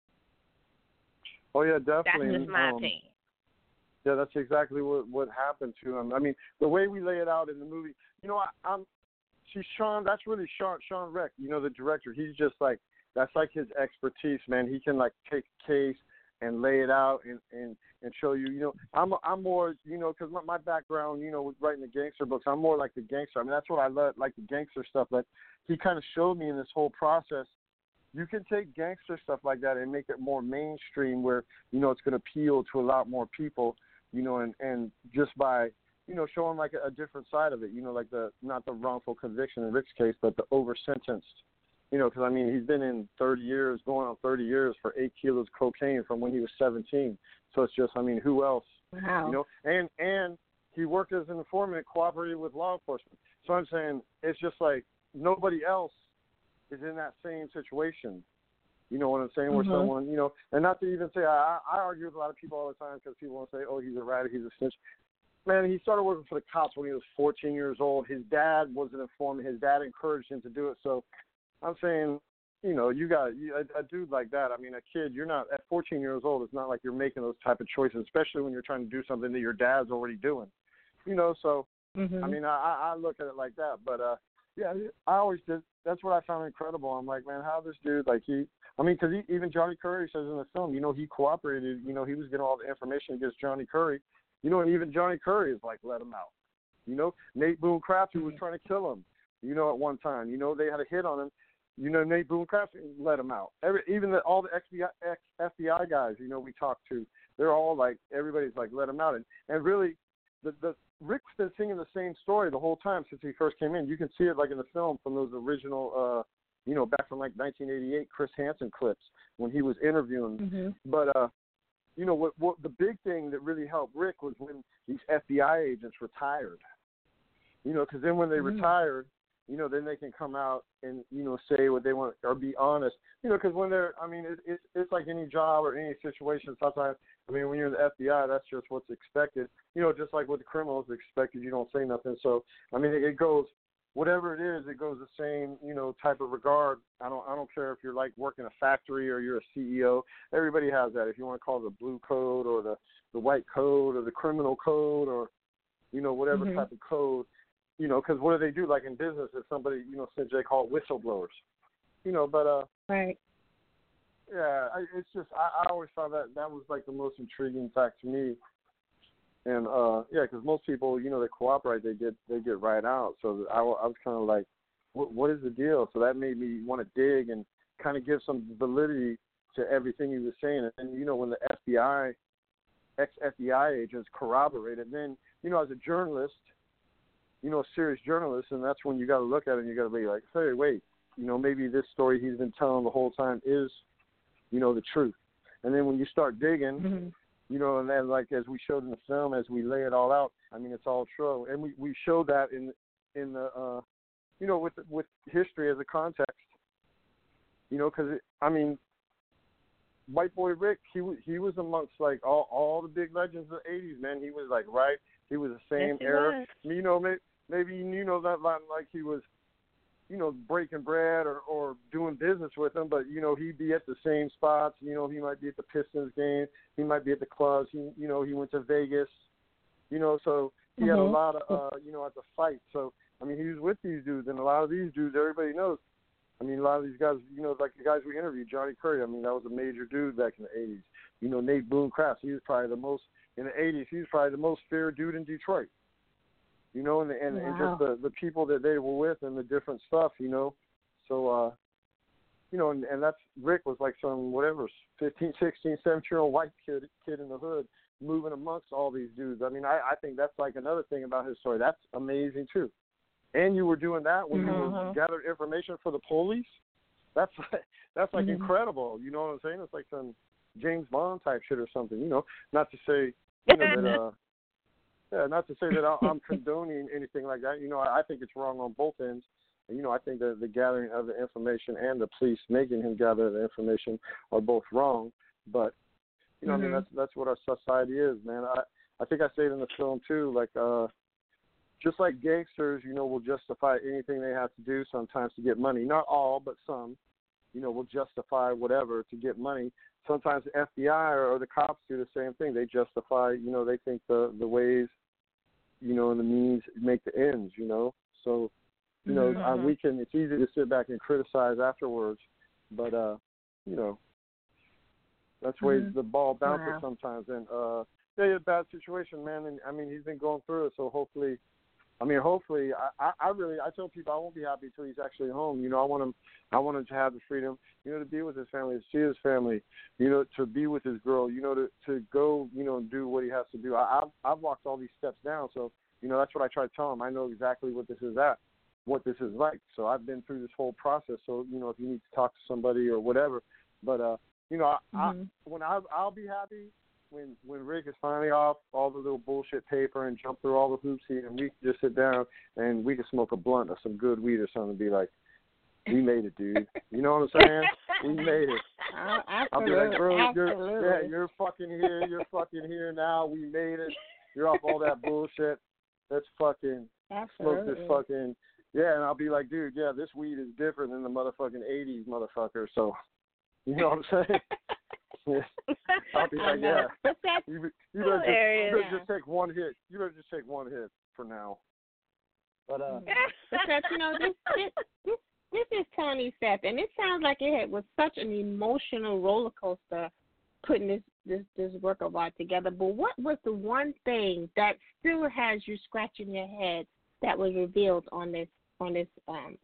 Oh, yeah, definitely. That's just my um, opinion. Yeah, that's exactly what, what happened to him. I mean, the way we lay it out in the movie, you know, I, I'm, see, Sean, that's really Sean, Sean Reck, you know, the director. He's just like, that's like his expertise, man. He can, like, take a case and lay it out and, and, and show you, you know, I'm I'm more, you know, because my, my background, you know, with writing the gangster books, I'm more like the gangster. I mean, that's what I love, like the gangster stuff. But he kind of showed me in this whole process, you can take gangster stuff like that and make it more mainstream where, you know, it's going to appeal to a lot more people, you know, and, and just by, you know, showing like a, a different side of it, you know, like the, not the wrongful conviction in Rick's case, but the over-sentenced. You know, because, I mean, he's been in thirty years, going on thirty years for eight kilos of cocaine from when he was seventeen. So it's just, I mean, who else? Wow. You know, and and he worked as an informant, cooperated with law enforcement. So I'm saying it's just like nobody else is in that same situation. You know what I'm saying? Where mm-hmm. someone, you know, and not to even say, I, I argue with a lot of people all the time because people want to say, oh, he's a rat, he's a snitch. Man, he started working for the cops when he was fourteen years old. His dad was an informant. His dad encouraged him to do it. So I'm saying, you know, you got you, a, a dude like that. I mean, a kid, you're not, at fourteen years old, it's not like you're making those type of choices, especially when you're trying to do something that your dad's already doing. You know, so Mm-hmm. I mean, I, I look at it like that. But, uh, yeah, I always did. That's what I found incredible. I'm like, man, how this dude, like, he, I mean, because even Johnny Curry says in the film, you know, he cooperated. You know, he was getting all the information against Johnny Curry. You know, and even Johnny Curry is like, let him out. You know, Nate Boone Crafty was trying to kill him, you know, at one time. You know, they had a hit on him. You know, Nate Boone Crafty let him out. Every, even the, all the F B I, F B I guys, you know, we talked to, they're all like, everybody's like, let him out. And, and really, the, the Rick's been singing the same story the whole time since he first came in. You can see it like in the film from those original, uh, you know, back from like nineteen eighty-eight Chris Hansen clips when he was interviewing. Mm-hmm. But, uh, you know, what, what the big thing that really helped Rick was when these F B I agents retired. You know, because then when they mm-hmm. retired, you know, then they can come out and, you know, say what they want or be honest. You know, because when they're, I mean, it, it, it's like any job or any situation. Sometimes, I mean, when you're in the F B I, that's just what's expected. You know, just like what the criminals expected, you don't say nothing. So, I mean, it, it goes, whatever it is, it goes the same, you know, type of regard. I don't, I don't care if you're like working a factory or you're a C E O. Everybody has that. If you want to call it the blue code or the, the white code or the criminal code or, you know, whatever mm-hmm. type of code. You know, because what do they do? Like in business, if somebody, you know, since they call it whistleblowers, you know, but, uh, right. Yeah, I, it's just, I, I always found that that was like the most intriguing fact to me. And, uh, yeah, because most people, you know, they cooperate, they get, they get right out. So I, I was kind of like, what, what is the deal? So that made me want to dig and kind of give some validity to everything he was saying. And, you know, when the F B I, ex-F B I agents corroborated, then, you know, as a journalist, you know, a serious journalist, and that's when you got to look at it and you got to be like, hey, wait, you know, maybe this story he's been telling the whole time is, you know, the truth. And then when you start digging, mm-hmm. you know, and then like as we showed in the film, as we lay it all out, I mean, it's all true. And we, we showed that in in the, uh, you know, with with history as a context, you know, because, I mean, White Boy Rick, he, he was amongst like all, all the big legends of the eighties, man. He was like, right, he was the same yes, era. Was. You know, maybe, maybe you know that like he was, you know, breaking bread or, or doing business with them, but, you know, he'd be at the same spots. You know, he might be at the Pistons game. He might be at the clubs. He, you know, he went to Vegas, you know, so he mm-hmm. had a lot of, uh, you know, at the fight. So, I mean, he was with these dudes, and a lot of these dudes, everybody knows. I mean, a lot of these guys, you know, like the guys we interviewed, Johnny Curry, I mean, that was a major dude back in the eighties. You know, Nate Boone Crafty, he was probably the most, in the eighties, he was probably the most feared dude in Detroit. You know, and and, wow. and just the, the people that they were with and the different stuff, you know. So, uh, you know, and, and that's, Rick was like some, whatever, fifteen, sixteen, seventeen-year-old white kid kid in the hood moving amongst all these dudes. I mean, I, I think that's like another thing about his story. That's amazing, too. And you were doing that when mm-hmm. you were gathering information for the police? That's like, that's like mm-hmm. incredible. You know what I'm saying? It's like some James Bond type shit or something, you know. Not to say, you know, that, uh, yeah, not to say that I'm condoning anything like that. You know, I, I think it's wrong on both ends. And, you know, I think that the gathering of the information and the police making him gather the information are both wrong. But, you know, mm-hmm. I mean, that's that's what our society is, man. I, I think I say it in the film, too, like, uh, just like gangsters, you know, will justify anything they have to do sometimes to get money. Not all, but some, you know, will justify whatever to get money. Sometimes the F B I or, or the cops do the same thing. They justify, you know, they think the, the ways, you know, and the means make the ends, you know. So, you know, mm-hmm. uh, we can, it's easy to sit back and criticize afterwards, but, uh, you know, that's the way mm-hmm. the ball bounces wow. sometimes. And, uh, yeah, a bad situation, man. And, I mean, he's been going through it, so hopefully, I mean, hopefully, I, I, I really, I tell people I won't be happy until he's actually home. You know, I want him, I want him to have the freedom, you know, to be with his family, to see his family, you know, to be with his girl, you know, to, to go, you know, and do what he has to do. I, I've, I've walked all these steps down, so, you know, that's what I try to tell him. I know exactly what this is at, what this is like. So I've been through this whole process. So, you know, if you need to talk to somebody or whatever, but, uh, you know, I, mm-hmm. I, when I, I'll be happy when when Rick is finally off all the little bullshit paper and jump through all the hoops, and we can just sit down and we can smoke a blunt or some good weed or something and be like, we made it, dude. You know what I'm saying? We made it. Uh, I'll be like, bro, you're, yeah, you're fucking here. You're fucking here now. We made it. You're off all that bullshit. Let's fucking Absolutely. smoke this fucking, yeah, and I'll be like, dude, yeah, this weed is different than the motherfucking eighties, motherfucker. So, you know what I'm saying? I'll be like, yeah. But that's you, you, better just, you better just take one hit. You better just take one hit for now. But uh, because you know this this this, this is Tony Seth, and it sounds like it had, was such an emotional roller coaster putting this this this work of art together. But what was the one thing that still has you scratching your head that was revealed on this on this um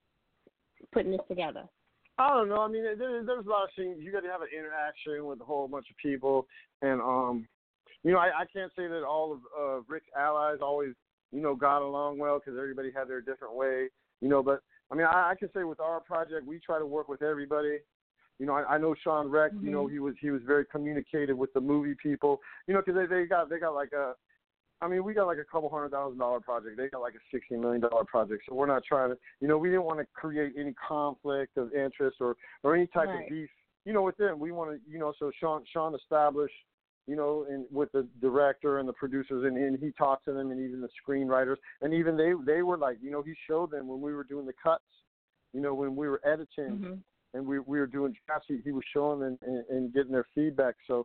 putting this together? I don't know. I mean, there, there's a lot of things. You got to have an interaction with a whole bunch of people, and um, you know, I, I can't say that all of uh, Rick's allies always, you know, got along well because everybody had their different way, you know. But I mean, I, I can say with our project, we try to work with everybody. You know, I, I know Sean Reck. Mm-hmm. You know, he was he was very communicative with the movie people. You know, because they, they got they got like a. I mean, we got like a couple hundred thousand dollar project. They got like a sixty million dollar project. So we're not trying to, you know, we didn't want to create any conflict of interest or, or any type right. of beef, you know, with them. We want to, you know, so Sean Sean established, you know, and with the director and the producers, and, and he talked to them, and even the screenwriters, and even they they were like, you know, he showed them when we were doing the cuts, you know, when we were editing, mm-hmm. and we we were doing drafts, he, he was showing them and, and, and getting their feedback. So,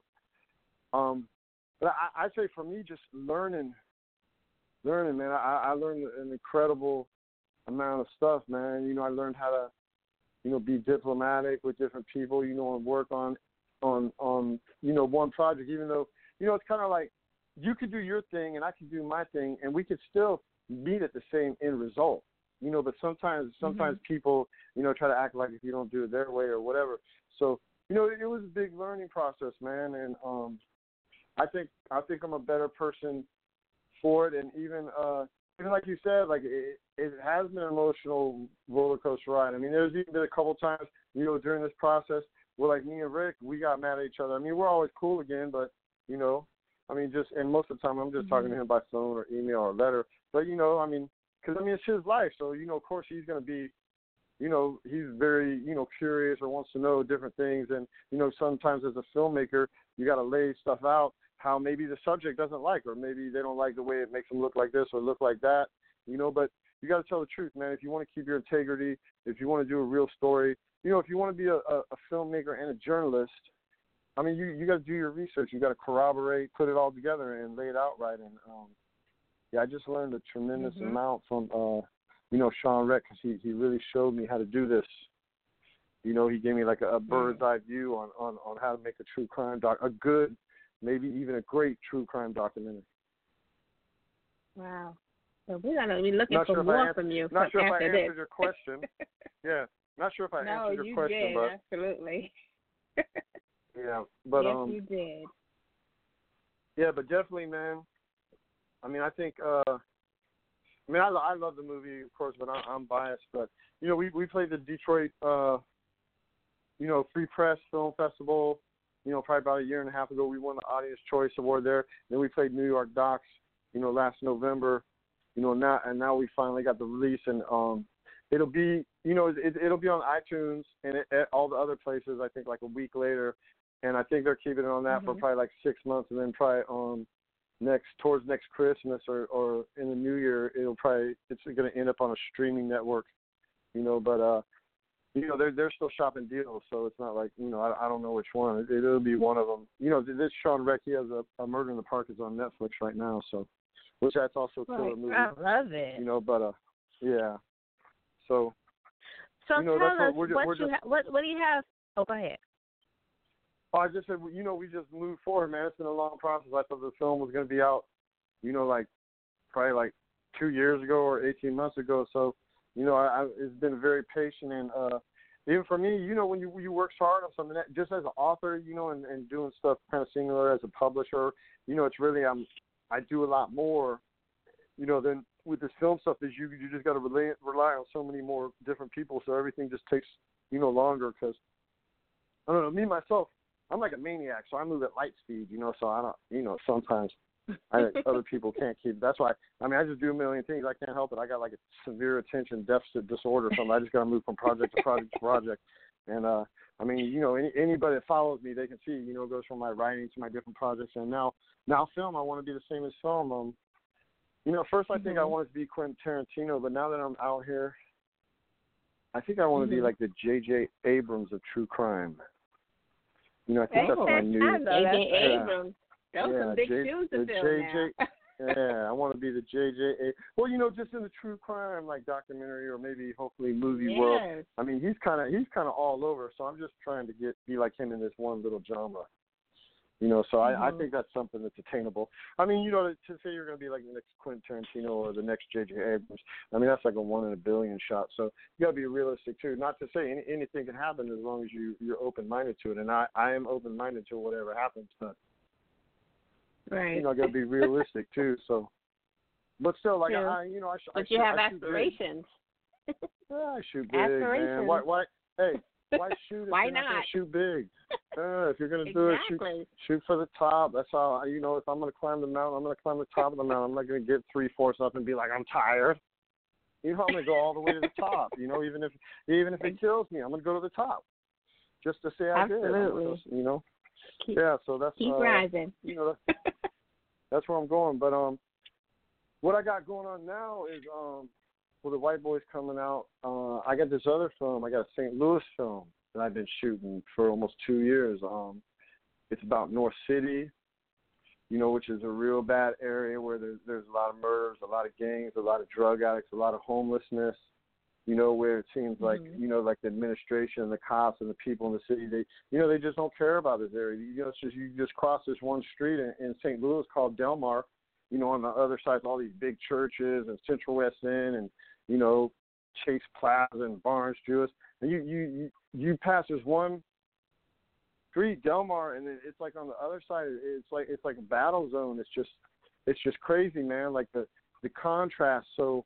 um. But I, I say for me, just learning, learning, man. I, I learned an incredible amount of stuff, man. You know, I learned how to, you know, be diplomatic with different people, you know, and work on, on, on, you know, one project. Even though, you know, it's kind of like you could do your thing and I could do my thing, and we could still meet at the same end result. You know, but sometimes, sometimes mm-hmm. people, you know, try to act like if you don't do it their way or whatever. So, you know, it, it was a big learning process, man, and um. I think I think I'm a better person for it, and even uh, even like you said, like it, it has been an emotional roller coaster ride. I mean, there's even been a couple times, you know, during this process where like me and Rick, we got mad at each other. I mean, we're always cool again, but you know, I mean, just and most of the time I'm just mm-hmm. talking to him by phone or email or letter. But you know, I mean, because I mean it's his life, so you know, of course he's gonna be. You know, he's very, you know, curious or wants to know different things. And, you know, sometimes as a filmmaker, you got to lay stuff out how maybe the subject doesn't like, or maybe they don't like the way it makes them look like this or look like that, you know, but you got to tell the truth, man. If you want to keep your integrity, if you want to do a real story, you know, if you want to be a, a, a filmmaker and a journalist, I mean, you, you got to do your research. You got to corroborate, put it all together and lay it out right. And, um, yeah, I just learned a tremendous mm-hmm. amount from, uh, you know, Sean Reck, because he, he really showed me how to do this. You know, he gave me like a, a bird's eye view on, on, on how to make a true crime doc, a good, maybe even a great true crime documentary. Wow. So we're going to be looking not for sure more answer, from you. Not sure if I this. answered your question. Yeah. Not sure if I no, answered your you question. Did, but absolutely. yeah. But, yes, um, you did. Yeah, but definitely, man. I mean, I think, uh, I mean, I, I love the movie, of course, but I, I'm biased. But, you know, we, we played the Detroit, uh, you know, Free Press Film Festival, you know, probably about a year and a half ago. We won the Audience Choice Award there. Then we played New York Docs, you know, last November, you know, now, and now we finally got the release. And um, it'll be, you know, it, it'll be on iTunes and it, it, all the other places, I think, like a week later. And I think they're keeping it on that mm-hmm. for probably like six months and then probably on next towards next Christmas or, or in the new year, it'll probably it's going to end up on a streaming network, you know. But uh, you know, they're they're still shopping deals, so it's not like you know I, I don't know which one. It, it'll be one of them. You know, this Sean Reck, he has a, a Murder in the Park is on Netflix right now, so which that's also a killer right. movie. I love it. You know, but uh, yeah. So. So you know, tell that's us what, we're just, what we're you just, ha- what what do you have? Oh, go ahead. Oh, I just said, you know, we just moved forward, man. It's been a long process. I thought the film was going to be out, you know, like probably like two years ago or eighteen months ago. So, you know, I, I it's been very patient. And uh, even for me, you know, when you you work so hard on something, that, just as an author, you know, and, and doing stuff kind of singular as a publisher, you know, it's really, I'm, I do a lot more, you know, than with this film stuff is you, you just got to rely, rely on so many more different people. So everything just takes, you know, longer because, I don't know, me, myself, I'm like a maniac, so I move at light speed, you know, so I don't, you know, sometimes I, other people can't keep. That's why, I mean, I just do a million things. I can't help it. I got like a severe attention deficit disorder or something. I just got to move from project to project to project. And, uh, I mean, you know, any, anybody that follows me, they can see, you know, it goes from my writing to my different projects. And now, now film, I want to be the same as film. Um, you know, first I think mm-hmm. I wanted to be Quentin Tarantino, but now that I'm out here, I think I want to mm-hmm. be like the J J Abrams of true crime. You know, I think hey, that's my new. J J Abrams. Those yeah, some big J, shoes to fill J J, now. Yeah, I want to be the J J A. Well, you know, just in the true crime, like documentary or maybe hopefully movie yes. world. I mean, he's kind of he's kind of all over. So I'm just trying to get be like him in this one little genre. You know, so mm-hmm. I, I think that's something that's attainable. I mean, you know, to say you're going to be like the next Quentin Tarantino or the next J J Abrams, I mean, that's like a one in a billion shot. So you got to be realistic, too. Not to say any, anything can happen as long as you, you're open-minded to it. And I, I am open-minded to whatever happens. But, right. you know, I got to be realistic, too. So, but still, like, yeah. I, you know, I, sh- but I you shoot, have I aspirations. Shoot big. Yeah, I shoot big, aspirations. man. Why, why, hey. Why shoot if Why you're not, not? gonna shoot big? Uh, if you're gonna do exactly. it, shoot, shoot for the top. That's how. You know, if I'm gonna climb the mountain, I'm gonna climb the top of the mountain. I'm not gonna get three fourths up and be like, I'm tired. You know, I'm gonna go all the way to the top. You know, even if even if it kills me, I'm gonna go to the top, just to say I Absolutely. did. Just, you know. Keep, yeah. So that's keep uh, rising. You know, that's, that's where I'm going. But um, what I got going on now is um. Well, the White Boys coming out. Uh, I got this other film. I got a Saint Louis film that I've been shooting for almost two years. Um, it's about North City, you know, which is a real bad area where there's there's a lot of murders, a lot of gangs, a lot of drug addicts, a lot of homelessness. You know, where it seems like mm-hmm. you know, like the administration and the cops and the people in the city, they you know, they just don't care about this area. You know, it's just you just cross this one street in, in Saint Louis called Del Mar. You know, on the other side, all these big churches and Central West End and you know, Chase Plaza and Barnes Jewish, and you you you, you pass this one street, Del Mar, and then it's like on the other side, it's like it's like a battle zone. It's just it's just crazy, man. Like the the contrast. So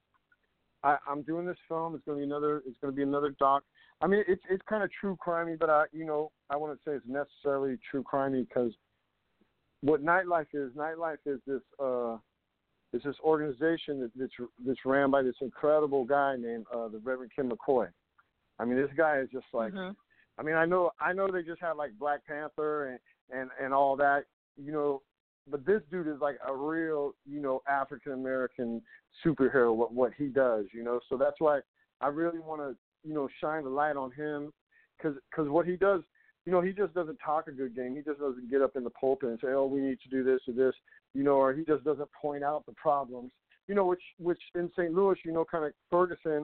I, I'm doing this film. It's going to be another. It's going to be another doc. I mean, it's it's kind of true crimey, but I you know I wouldn't say it's necessarily true crimey because what nightlife is, nightlife is this. Uh, It's this organization that, that's that's ran by this incredible guy named uh, the Reverend Ken McCoy. I mean, this guy is just like, mm-hmm. I mean, I know I know they just have like Black Panther and, and, and all that, you know, but this dude is like a real, you know, African American superhero. What what he does, you know, so that's why I really want to, you know, shine the light on him, because because what he does. You know, he just doesn't talk a good game. He just doesn't get up in the pulpit and say, oh, we need to do this or this, you know, or he just doesn't point out the problems, you know, which, which in Saint Louis, you know, kind of Ferguson,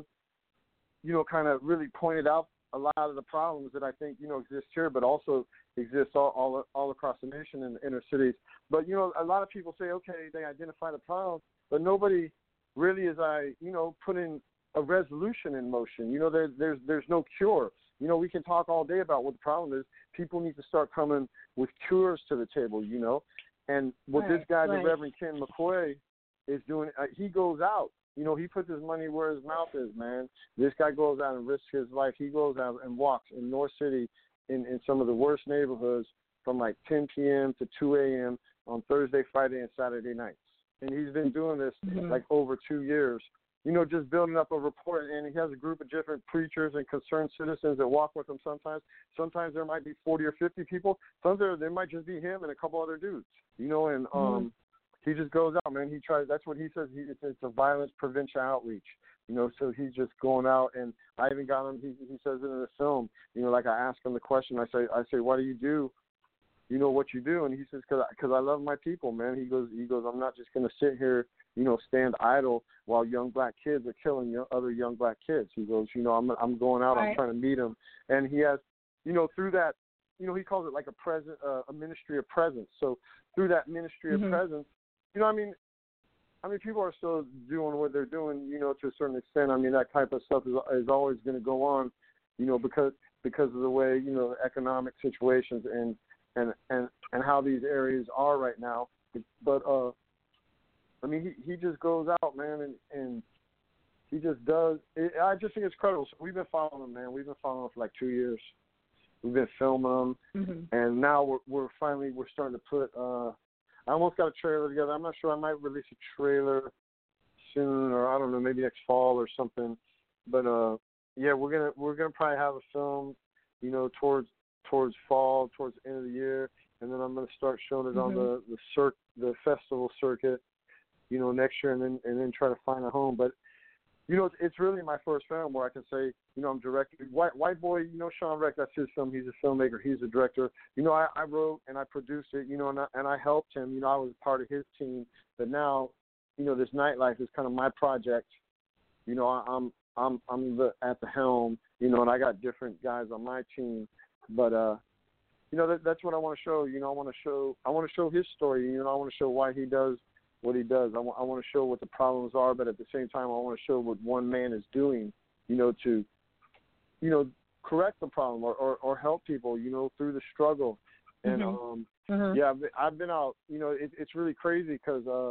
you know, kind of really pointed out a lot of the problems that I think, you know, exist here, but also exist all, all, all across the nation in the inner cities. But, you know, a lot of people say, okay, they identify the problem, but nobody really is, I, you know, putting a resolution in motion. You know, there, there's, there's no cure. You know, we can talk all day about what the problem is. People need to start coming with cures to the table, you know. And what right, this guy, right. the Reverend Ken McCoy, is doing, uh, he goes out. You know, he puts his money where his mouth is, man. This guy goes out and risks his life. He goes out and walks in North City in, in some of the worst neighborhoods from like ten p.m. to two a.m. on Thursday, Friday, and Saturday nights. And he's been doing this mm-hmm. like over two years. You know, just building up a rapport, and he has a group of different preachers and concerned citizens that walk with him sometimes. Sometimes there might be forty or fifty people. Sometimes there, there might just be him and a couple other dudes, you know, and um, mm-hmm. he just goes out, man. He tries, that's what he says, he, it's, it's a violence prevention outreach, you know, so he's just going out, and I even got him, he, he says it in the film, you know, like I ask him the question, I say, I say, why do you do, you know, what you do? And he says, cause, cause I love my people, man. He goes, he goes, I'm not just going to sit here, you know, stand idle while young black kids are killing young, other young black kids. He goes, you know, I'm I'm going out, right. I'm trying to meet them. And he has, you know, through that, you know, he calls it like a present, uh, a ministry of presence. So through that ministry mm-hmm. of presence, you know, I mean, I mean, people are still doing what they're doing, you know, to a certain extent. I mean, that type of stuff is is always going to go on, you know, because because of the way, you know, the economic situations and and and and how these areas are right now. But uh. I mean, he, he just goes out, man, and, and he just does. It, I just think it's incredible. So we've been following him, man. We've been following him for like two years. We've been filming him, mm-hmm. and now we're we're finally we're starting to put. Uh, I almost got a trailer together. I'm not sure. I might release a trailer soon, or I don't know, maybe next fall or something. But uh, yeah, we're gonna we're gonna probably have a film, you know, towards towards fall, towards the end of the year, and then I'm gonna start showing it mm-hmm. on the the cir- the festival circuit. You know, next year, and then and then try to find a home. But you know, it's, it's really my first film where I can say, you know, I'm directing. White White Boy, you know, Sean Reck, that's his film. He's a filmmaker. He's a director. You know, I, I wrote and I produced it, you know, and I, and I helped him. You know, I was part of his team. But now, you know, this Nightlife is kind of my project. You know, I, I'm I'm I'm the, at the helm, you know, and I got different guys on my team. But, uh, you know, that, that's what I want to show. You know, I want to show I want to show his story. You know, I want to show why he does what he does. I, w- I want to show what the problems are, but at the same time, I want to show what one man is doing, you know, to, you know, correct the problem or, or, or help people, you know, through the struggle. And, mm-hmm. um, mm-hmm. yeah, I've been, I've been out, you know, it, it's really crazy because, uh,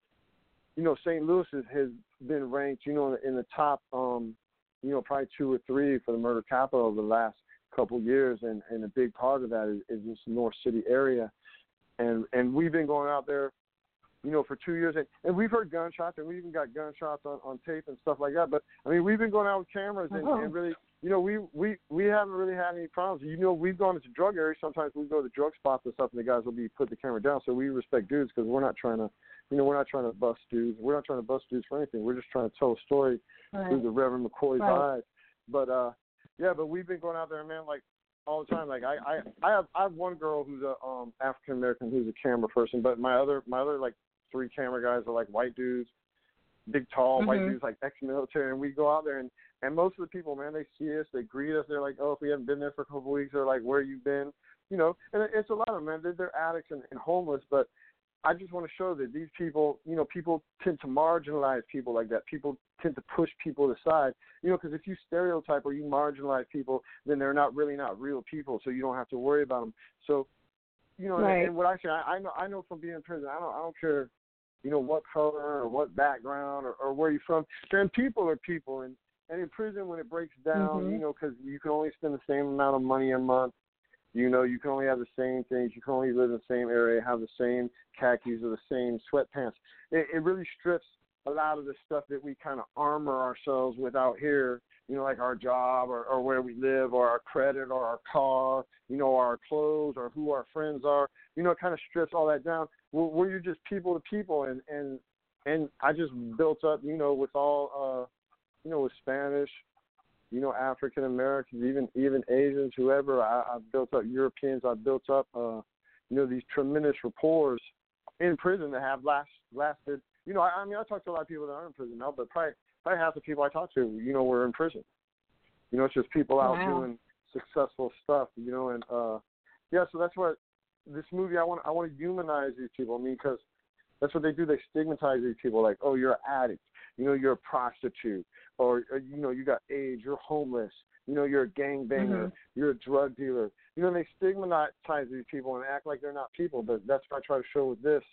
you know, Saint Louis has, has been ranked, you know, in the top, um, you know, probably two or three for the murder capital of the last couple of years. And, and a big part of that is, is this North City area. And, and we've been going out there, you know, for two years. And, and we've heard gunshots, and we even got gunshots on, on tape and stuff like that. But, I mean, we've been going out with cameras and, oh. and really, you know, we, we, we haven't really had any problems. You know, we've gone into drug areas. Sometimes we go to the drug spots and stuff, and the guys will be put the camera down. So we respect dudes because we're not trying to, you know, we're not trying to bust dudes. We're not trying to bust dudes for anything. We're just trying to tell a story right. through the Reverend McCoy's right. eyes. But, uh, yeah, but we've been going out there, man, like, all the time. Like I, I, I have I have one girl who's a um African American who's a camera person, but my other my other like three camera guys are like white dudes, big tall mm-hmm. white dudes, like ex military, and we go out there and, and most of the people, man, they see us, they greet us, they're like, oh, if we haven't been there for a couple of weeks, they're like, where you been? You know, and it's a lot of them, man. They're, they're addicts and, and homeless, but I just want to show that these people, you know, people tend to marginalize people like that. People tend to push people aside, you know, because if you stereotype or you marginalize people, then they're not really not real people, so you don't have to worry about them. So, you know, right. and, and what I say, I, I know, I know from being in prison, I don't, I don't care, you know, what color or what background or, or where you're from. Then people are people, and, and in prison when it breaks down, mm-hmm. you know, because you can only spend the same amount of money a month. You know, you can only have the same things. You can only live in the same area, have the same khakis or the same sweatpants. It, it really strips a lot of the stuff that we kind of armor ourselves with out here, you know, like our job or, or where we live or our credit or our car, you know, our clothes or who our friends are. You know, it kind of strips all that down. We're, we're just people to people. And, and, and I just built up, you know, with all, uh, you know, with Spanish, you know, African Americans, even even Asians, whoever. I, I've built up Europeans. I've built up, uh, you know, these tremendous rapports in prison that have last, lasted. You know, I, I mean, I talk to a lot of people that aren't in prison now, but probably, probably half the people I talk to, you know, were in prison. You know, it's just people out wow. doing successful stuff. You know, and uh, yeah, so that's what this movie. I want. I want to humanize these people. I mean, because that's what they do. They stigmatize these people, like, oh, you're an addict. You know, you're a prostitute, or, or you know, you got AIDS, you're homeless, you know, you're a gangbanger, mm-hmm. you're a drug dealer. You know, they stigmatize these people and act like they're not people, but that's what I try to show with this,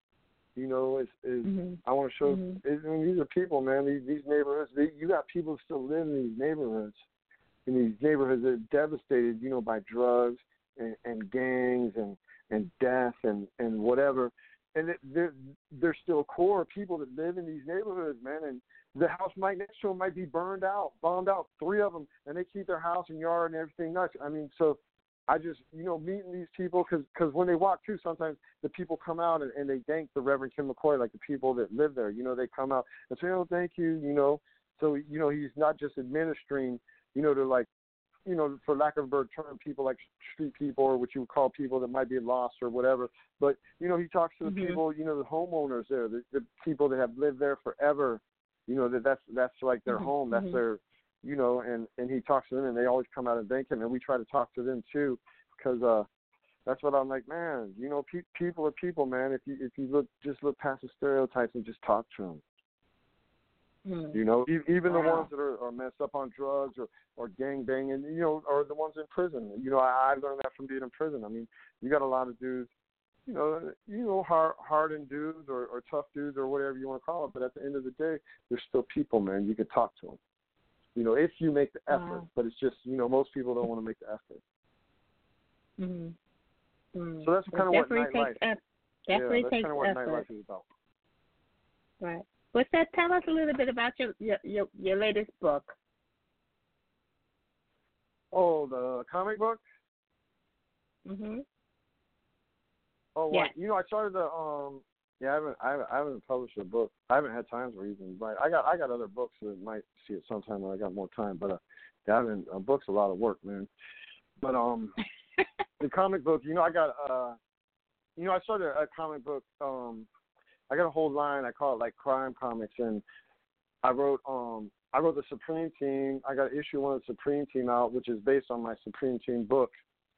you know, is, is mm-hmm. I want to show, mm-hmm. is, I mean, these are people, man, these, these neighborhoods, they, you got people who still live in these neighborhoods, in these neighborhoods that are devastated, you know, by drugs and, and gangs and, and death and, and whatever. And there, there's still a core of people that live in these neighborhoods, man. And the house right next to them might be burned out, bombed out, three of them, and they keep their house and yard and everything nice. I mean, so I just, you know, meeting these people, because because when they walk through, sometimes the people come out and, and they thank the Reverend Kim McCoy, like the people that live there. You know, they come out and say, oh, thank you, you know. So, you know, he's not just administering, you know, to like, you know, for lack of a better term, people like street people or what you would call people that might be lost or whatever. But, you know, he talks to the mm-hmm. people, you know, the homeowners there, the, the people that have lived there forever, you know, that that's, that's like their mm-hmm. home. That's mm-hmm. their, you know, and, and he talks to them and they always come out and thank him. And we try to talk to them too, because uh, that's what I'm like, man, you know, pe- people are people, man. If you, if you look, just look past the stereotypes and just talk to them. Mm. You know, even wow. the ones that are, are messed up on drugs or, or gang banging, you know, or the ones in prison. You know, I, I learned that from being in prison. I mean, you got a lot of dudes, you know, you know, hard, hardened dudes or, or tough dudes or whatever you want to call it. But at the end of the day, they're still people, man. You can talk to them. You know, if you make the effort. Wow. But it's just, you know, most people don't want to make the effort. Mm-hmm. Mm. So that's kind of what definitely nightlife. Takes eff- definitely yeah, that's takes kind of what effort. nightlife is about. Right. What's that? Tell us a little bit about your your your, your latest book. Oh, the comic book? Mhm. Oh, yeah. well, you know, I started the um, Yeah, I haven't, I haven't, I haven't published a book. I haven't had time to even write. I got, I got other books that might see it sometime when I got more time. But uh, yeah, I haven't. A book's a lot of work, man. But um, the comic book, you know, I got, uh, you know, I started a comic book. Um, I got a whole line. I call it like Crime Comics, and I wrote, um, I wrote the Supreme Team. I got issue one of the Supreme Team out, which is based on my Supreme Team book.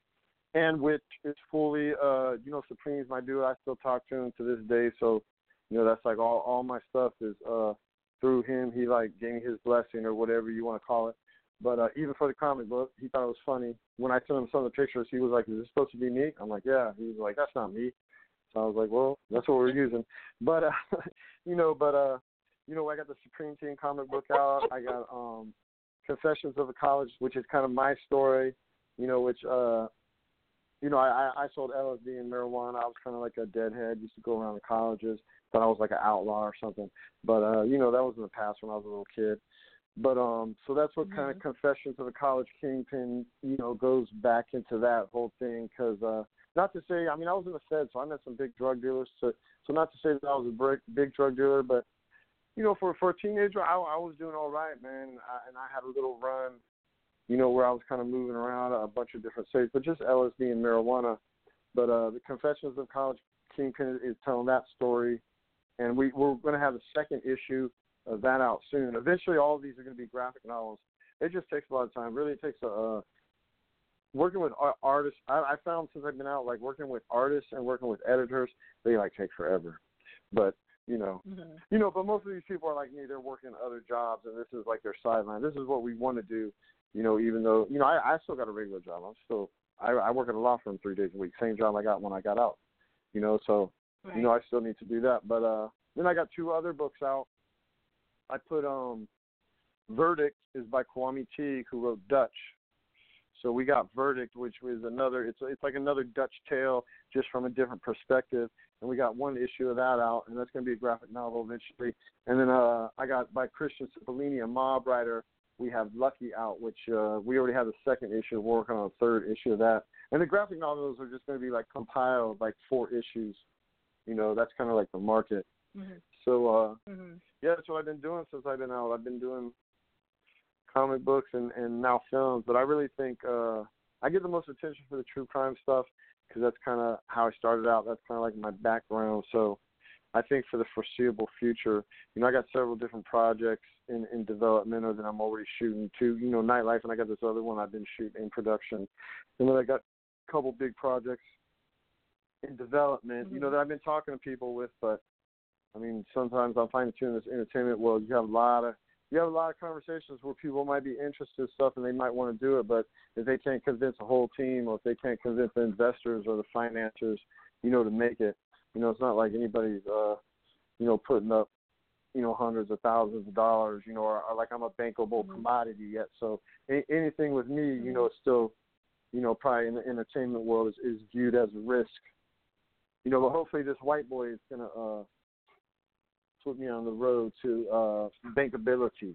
And which is fully, uh, you know, Supreme's my dude. I still talk to him to this day. So, you know, that's like all, all my stuff is uh, through him. He, like, gave me his blessing or whatever you want to call it. But uh, even for the comic book, he thought it was funny. When I sent him some of the pictures, he was like, is this supposed to be me? I'm like, yeah. He was like, that's not me. So I was like, well, that's what we're using. But, uh, you know, but, uh, you know, I got the Supreme Team comic book out. I got um, Confessions of a College, which is kind of my story, you know, which uh, – You know, I, I sold L S D and marijuana. I was kind of like a deadhead. Used to go around the colleges. Thought I was like an outlaw or something. But, uh, you know, that was in the past when I was a little kid. But um, so that's what mm-hmm. kind of Confessions of a College Kingpin, you know, goes back into that whole thing. Because uh, not to say, I mean, I was in the Fed, so I met some big drug dealers. So, so not to say that I was a big, big drug dealer, but, you know, for, for a teenager, I, I was doing all right, man. I, and I had a little run, you know, where I was kind of moving around a bunch of different states, but just L S D and marijuana. But uh, the Confessions of College Kingpin is telling that story, and we, we're going to have a second issue of that out soon. Eventually, all of these are going to be graphic novels. It just takes a lot of time. Really, it takes a uh, working with artists. I, I found since I've been out, like working with artists and working with editors, they like take forever. But you know, mm-hmm. you know, but most of these people are like me. They're working other jobs, and this is like their sideline. This is what we want to do. You know, even though, you know, I, I still got a regular job. I'm still, I, I work at a law firm three days a week, same job I got when I got out, you know, so, right. you know, I still need to do that. But uh, then I got two other books out. I put, um, Verdict is by Kwame Teague, who wrote Dutch. So we got Verdict, which was another, it's it's like another Dutch tale, just from a different perspective. And we got one issue of that out, and that's going to be a graphic novel eventually. And then uh, I got by Christian Cipollini, a mob writer. We have Lucky out, which uh, we already have the second issue. We're working on a third issue of that. And the graphic novels are just going to be like compiled, like four issues. You know, that's kind of like the market. Mm-hmm. So, uh, mm-hmm. yeah, that's what I've been doing since I've been out. I've been doing comic books and, and now films. But I really think uh, I get the most attention for the true crime stuff because that's kind of how I started out. That's kind of like my background. So I think for the foreseeable future, you know, I got several different projects in, in development or that I'm already shooting too. You know, Nightlife, and I got this other one I've been shooting in production. And then I got a couple big projects in development, mm-hmm. you know, that I've been talking to people with. But, I mean, sometimes I find too in this entertainment world, you have a lot of you have a lot of conversations where people might be interested in stuff and they might want to do it, but if they can't convince a whole team or if they can't convince the investors or the financiers, you know, to make it, you know, it's not like anybody's, uh, you know, putting up, you know, hundreds of thousands of dollars, you know, or, or like I'm a bankable mm-hmm. commodity yet. So a- anything with me, you know, is still, you know, probably in the entertainment world is, is viewed as a risk. You know, but hopefully this white boy is going to uh, put me on the road to uh, bankability.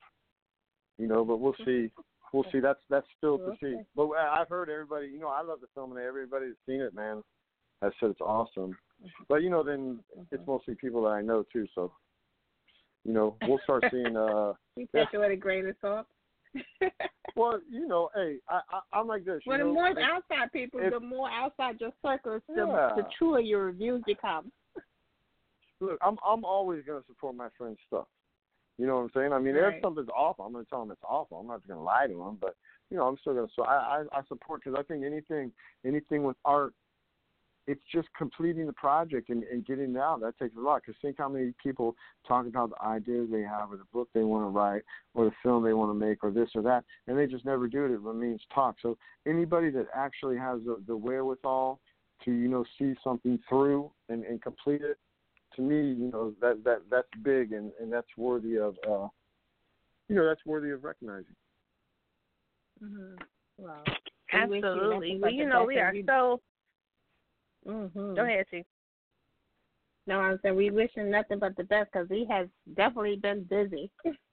You know, but we'll see. We'll see. That's that's still to see. But I've heard everybody, you know, I love the film and everybody's seen it, man. I said it's awesome. But, you know, then it's mostly people that I know, too. So, you know, we'll start seeing. Uh, you take it with a grain of salt. Well, you know, hey, I, I, I'm like this. Well, you the know, more if, outside people, if, the more outside your circles, the, yeah. the truer your reviews become. Look, I'm I'm always going to support my friend's stuff. You know what I'm saying? I mean, right. if something's awful, I'm going to tell them it's awful. I'm not going to lie to them, but you know, I'm still going to. So I, I I support because I think anything anything with art, it's just completing the project and, and getting it out. That takes a lot. Because think how many people talk about the ideas they have, or the book they want to write, or the film they want to make, or this or that, and they just never do it. It means talk. So anybody that actually has the, the wherewithal to, you know, see something through and, and complete it, to me, you know, that that that's big and, and that's worthy of, uh, you know, that's worthy of recognizing. Mm-hmm. Wow. Absolutely. Well, you know, we are so. Mm-hmm. Go ahead, T. No, I'm saying we wish him nothing but the best because he has definitely been busy.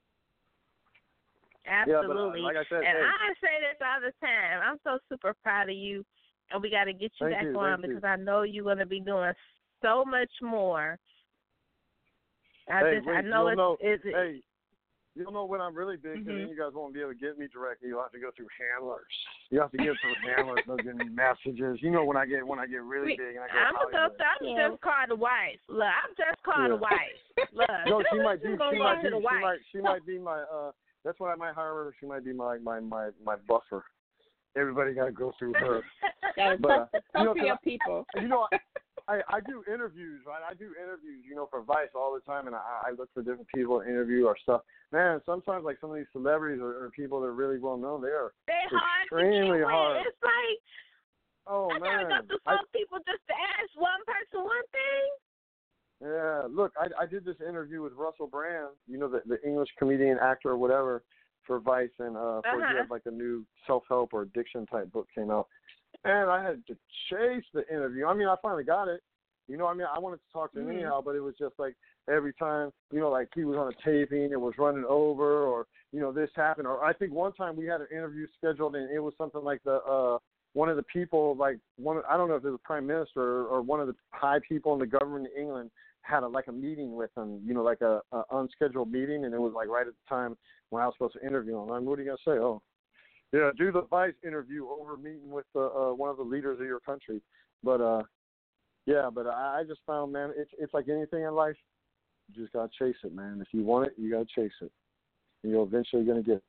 Absolutely. Yeah, but, uh, like I said, and hey, I say this all the time. I'm so super proud of you, and we got to get you thank back you, on thank because you. I know you're going to be doing so much more. I hey, just wait, I know you'll it's, know, it's, it's hey, you'll know when I'm really big, and Mhm. then you guys won't be able to get me directly. You'll have to go through handlers. You have to get through handlers. They'll give me messages. You know when I get when I get really big and I go I'm gonna go. Hollywood. I'm Yeah. just call the wife. Look, I'm just call Yeah. the wife. Look, No, she might be. She's gonna She go might to be. the She wife. might. She might be my. Uh, that's what I might hire her. She might be my my my my buffer. Everybody got to go through her. Gotta But, talk, uh, talk you know, to 'cause your I- people. You know, I I do interviews, right? I do interviews, you know, for Vice all the time, and I, I look for different people to interview or stuff. Man, sometimes like some of these celebrities or, or people that are really well known, they are They hard to extremely get with. hard. It's like Oh I man, gotta go through I- four people just to ask one person one thing. Yeah, look, I I did this interview with Russell Brand, you know, the the English comedian, actor, or whatever, for Vice, and uh, for Uh-huh. he had like a new self-help or addiction type book came out, and I had to chase the interview. I mean, I finally got it. You know, I mean, I wanted to talk to him Mhm. anyhow, but it was just like every time, you know, like he was on a taping, it was running over, or you know, this happened, or I think one time we had an interview scheduled, and it was something like the uh one of the people, like one, I don't know if it was the prime minister or, or one of the high people in the government of England had a, like a meeting with him, you know, like a, a unscheduled meeting, and it was like right at the time when I was supposed to interview him. I mean, what are you gonna say? Oh, yeah, do the Vice interview over meeting with uh, uh, one of the leaders of your country. But uh, yeah, but I, I just found, man, it's it's like anything in life, you just gotta chase it, man. If you want it, you gotta chase it, and you're eventually gonna get it.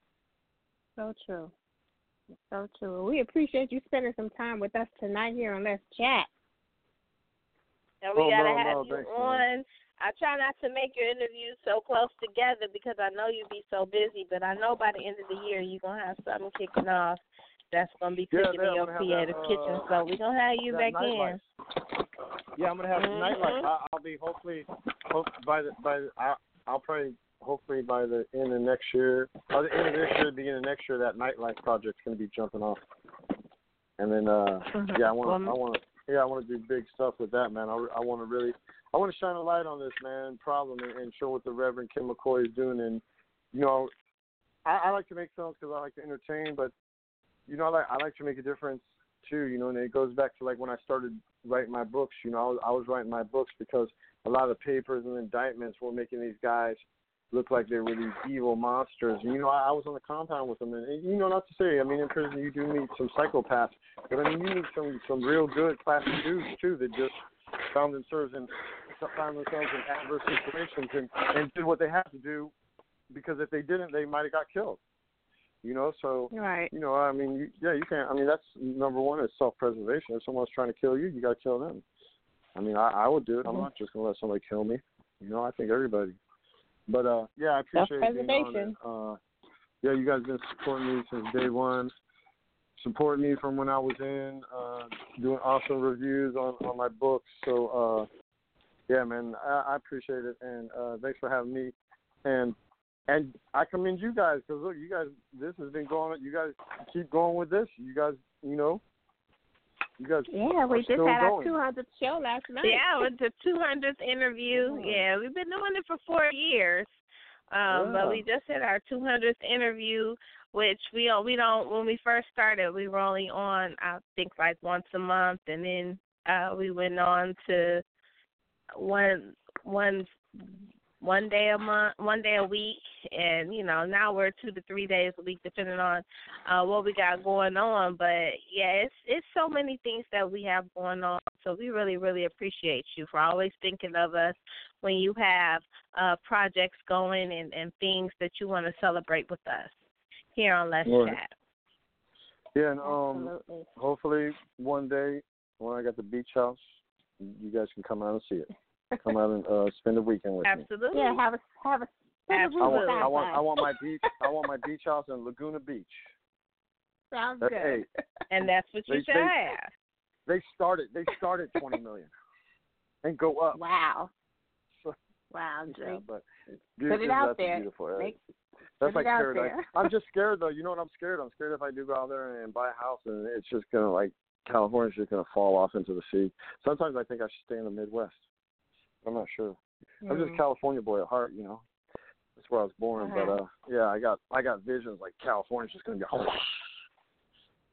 So true. So true. We appreciate you spending some time with us tonight here on Let's Chat. And we Oh, gotta no, have no, you thanks, on. I try not to make your interviews so close together because I know you be so busy, but I know by the end of the year you're gonna have something kicking off that's gonna be Yeah, cooking yeah, in your I'm gonna have creative that, uh, kitchen. So we're gonna have you that back in. nightlife. Yeah, I'm gonna have Mhm. nightlife. I, I'll be hopefully, hope by the by the, I, I'll probably hopefully by the end of next year, or the end of this year, beginning of next year, that nightlife project's gonna be jumping off. And then, uh, Mhm. yeah, I want Well, to, I want to, yeah, I want to do big stuff with that, man. I, I want to really, I want to shine a light on this, man, problem, and, and show what the Reverend Kim McCoy is doing. And you know, I, I like to make films because I like to entertain, but you know, I like, I like to make a difference too. You know, and it goes back to like when I started writing my books. You know, I was, I was writing my books because a lot of the papers and indictments were making these guys look like they were these evil monsters. And, you know, I, I was on the compound with them, and, and you know, not to say, I mean, in prison you do meet some psychopaths, but I mean, you meet some some real good classy dudes too that just found themselves in found themselves in adverse situations and and did what they had to do, because if they didn't, they might have got killed. You know, so Right. you know, I mean, you, yeah, you can't. I mean, that's number one is self-preservation. If someone's trying to kill you, you got to kill them. I mean, I, I would do it. I'm not just gonna let somebody kill me. You know, I think everybody. But uh, yeah, I appreciate being on it. Uh, yeah, you guys been supporting me since day one. Supporting me from when I was in, uh, doing awesome reviews on, on my books. So uh, yeah, man, I, I appreciate it, and uh, thanks for having me. And and I commend you guys, because look, you guys, this has been going. You guys keep going with this. You guys, you know, you guys. Yeah, we are just still had our going. two hundredth show last night. Yeah, with the two hundredth interview. Yeah. Yeah, we've been doing it for four years. Um, Yeah. But we just had our two hundredth interview, which we don't, we don't, when we first started, we were only on, I think, like once a month. And then uh, we went on to one, one, one day a month, one day a week. And, you know, now we're two to three days a week, depending on uh, what we got going on. But, yeah, it's it's so many things that we have going on. So we really, really appreciate you for always thinking of us when you have uh, projects going and, and things that you want to celebrate with us here on Let's Right. Chat. Yeah, and um, Absolutely. hopefully one day when I got the beach house, you guys can come out and see it. Come out and uh, spend a weekend with me. Absolutely. Yeah, have a have a spend a I week want, Absolutely. I want, outside. I want my beach. I want my beach house in Laguna Beach. Sounds That's good. eight. And that's what you They- should they- have. They started. They started twenty million, and go up. Wow. So, Wow, yeah, Drake. but Put it out that's there. beautiful. Right? Make, That's put like it out paradise. there. I'm just scared though. You know what? I'm scared. I'm scared if I do go out there and buy a house and it's just gonna like California's just gonna fall off into the sea. Sometimes I think I should stay in the Midwest. I'm not sure. I'm just a Mm. California boy at heart, you know. That's where I was born. Uh-huh. But uh, yeah, I got I got visions like California's just gonna be.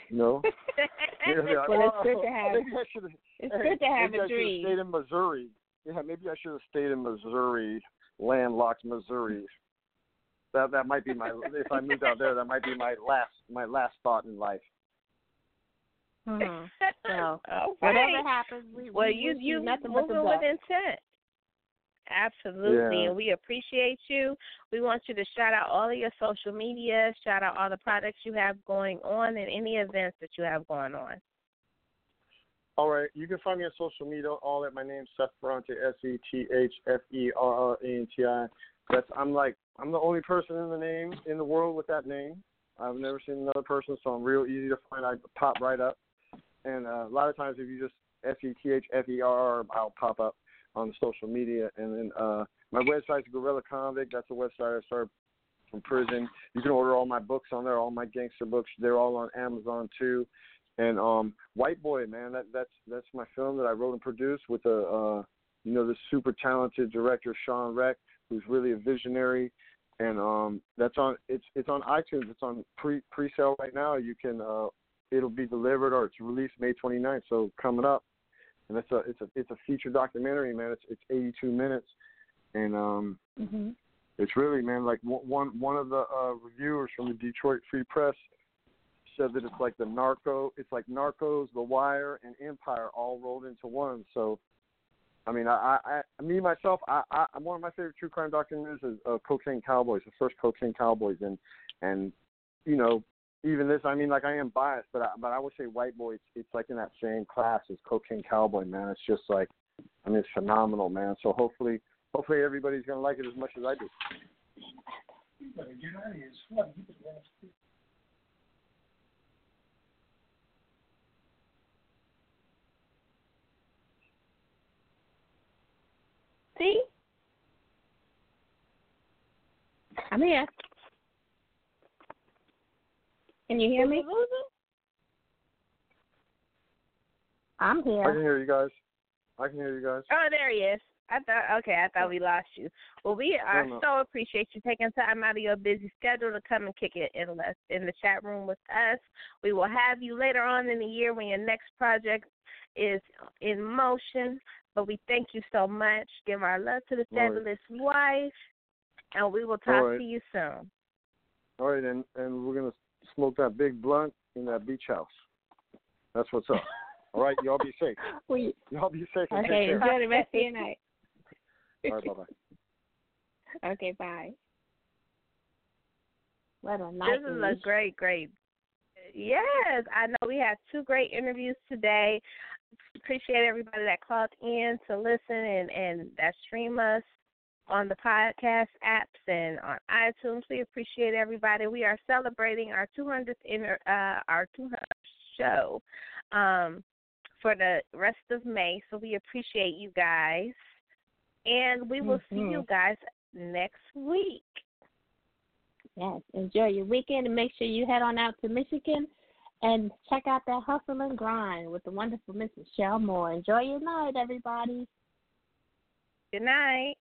You know. Yeah, like, well, it's oh, good to have. Maybe I should. It's hey, good to have maybe a I dream. Stayed in Missouri. Yeah, maybe I should have stayed in Missouri, landlocked Missouri. That that might be my. If I moved out there, that might be my last my last thought in life. Mm-hmm. So okay. whatever happens, we, well, we you wish you you nothing but the moving with best. intent. Absolutely, Yeah. and we appreciate you. We want you to shout out all of your social media, shout out all the products you have going on, and any events that you have going on. All right, you can find me on social media, all at my name, Seth Ferrante, S E T H F E R R A N T I. That's I'm like I'm the only person in the name in the world with that name. I've never seen another person, so I'm real easy to find. I pop right up, and uh, a lot of times if you just S E T H F E R R, I'll pop up on the social media. And then uh, my website's Gorilla Convict. That's the website I started from prison. You can order all my books on there, all my gangster books. They're all on Amazon too. And um, White Boy, man, that that's that's my film that I wrote and produced with a uh, you know, this super talented director Sean Reck, who's really a visionary. And um, that's on it's it's on iTunes. It's on pre pre sale right now. You can uh, it'll be delivered or it's released May twenty-ninth. So coming up, and it's a it's a it's a feature documentary, man. It's it's eighty-two minutes, and um, mm-hmm. it's really, man, like one one of the uh, reviewers from the Detroit Free Press said that it's like the Narco, it's like Narcos, The Wire, and Empire all rolled into one. So, I mean, I, I, I me myself, I, I, one of my favorite true crime documentaries is uh, Cocaine Cowboys, the first Cocaine Cowboys, and and you know, even this, I mean, like I am biased, but I, but I would say White Boy, it's, it's like in that same class as Cocaine Cowboy, man. It's just like, I mean, it's phenomenal, man. So hopefully, hopefully everybody's gonna like it as much as I do. You better get out of here. It's funny. You better See? I'm here. Can you hear me? I'm here. I can hear you guys. I can hear you guys. Oh, there he is. I thought, okay, I thought we lost you. Well, we are no, no. so appreciate you taking time out of your busy schedule to come and kick it in the, in the chat room with us. We will have you later on in the year when your next project is in motion. But we thank you so much. Give our love to the fabulous right. wife, and we will talk right. to you soon. All right, and, and we're going to smoke that big blunt in that beach house. That's what's up. All right, y'all be safe. We, y'all be safe and okay, take care. enjoy the rest of your night. All right, bye-bye. Okay, bye. What a night. This is a great, great. Yes, I know we had two great interviews today. Appreciate everybody that called in to listen and, and that stream us on the podcast apps and on iTunes. We appreciate everybody. We are celebrating our two hundredth inter, uh, our two hundredth show um, for the rest of May. So we appreciate you guys, and we will mm-hmm. see you guys next week. Yes, enjoy your weekend and make sure you head on out to Michigan and check out that Hustle and Grind with the wonderful Missus Shell Moore. Enjoy your night, everybody. Good night.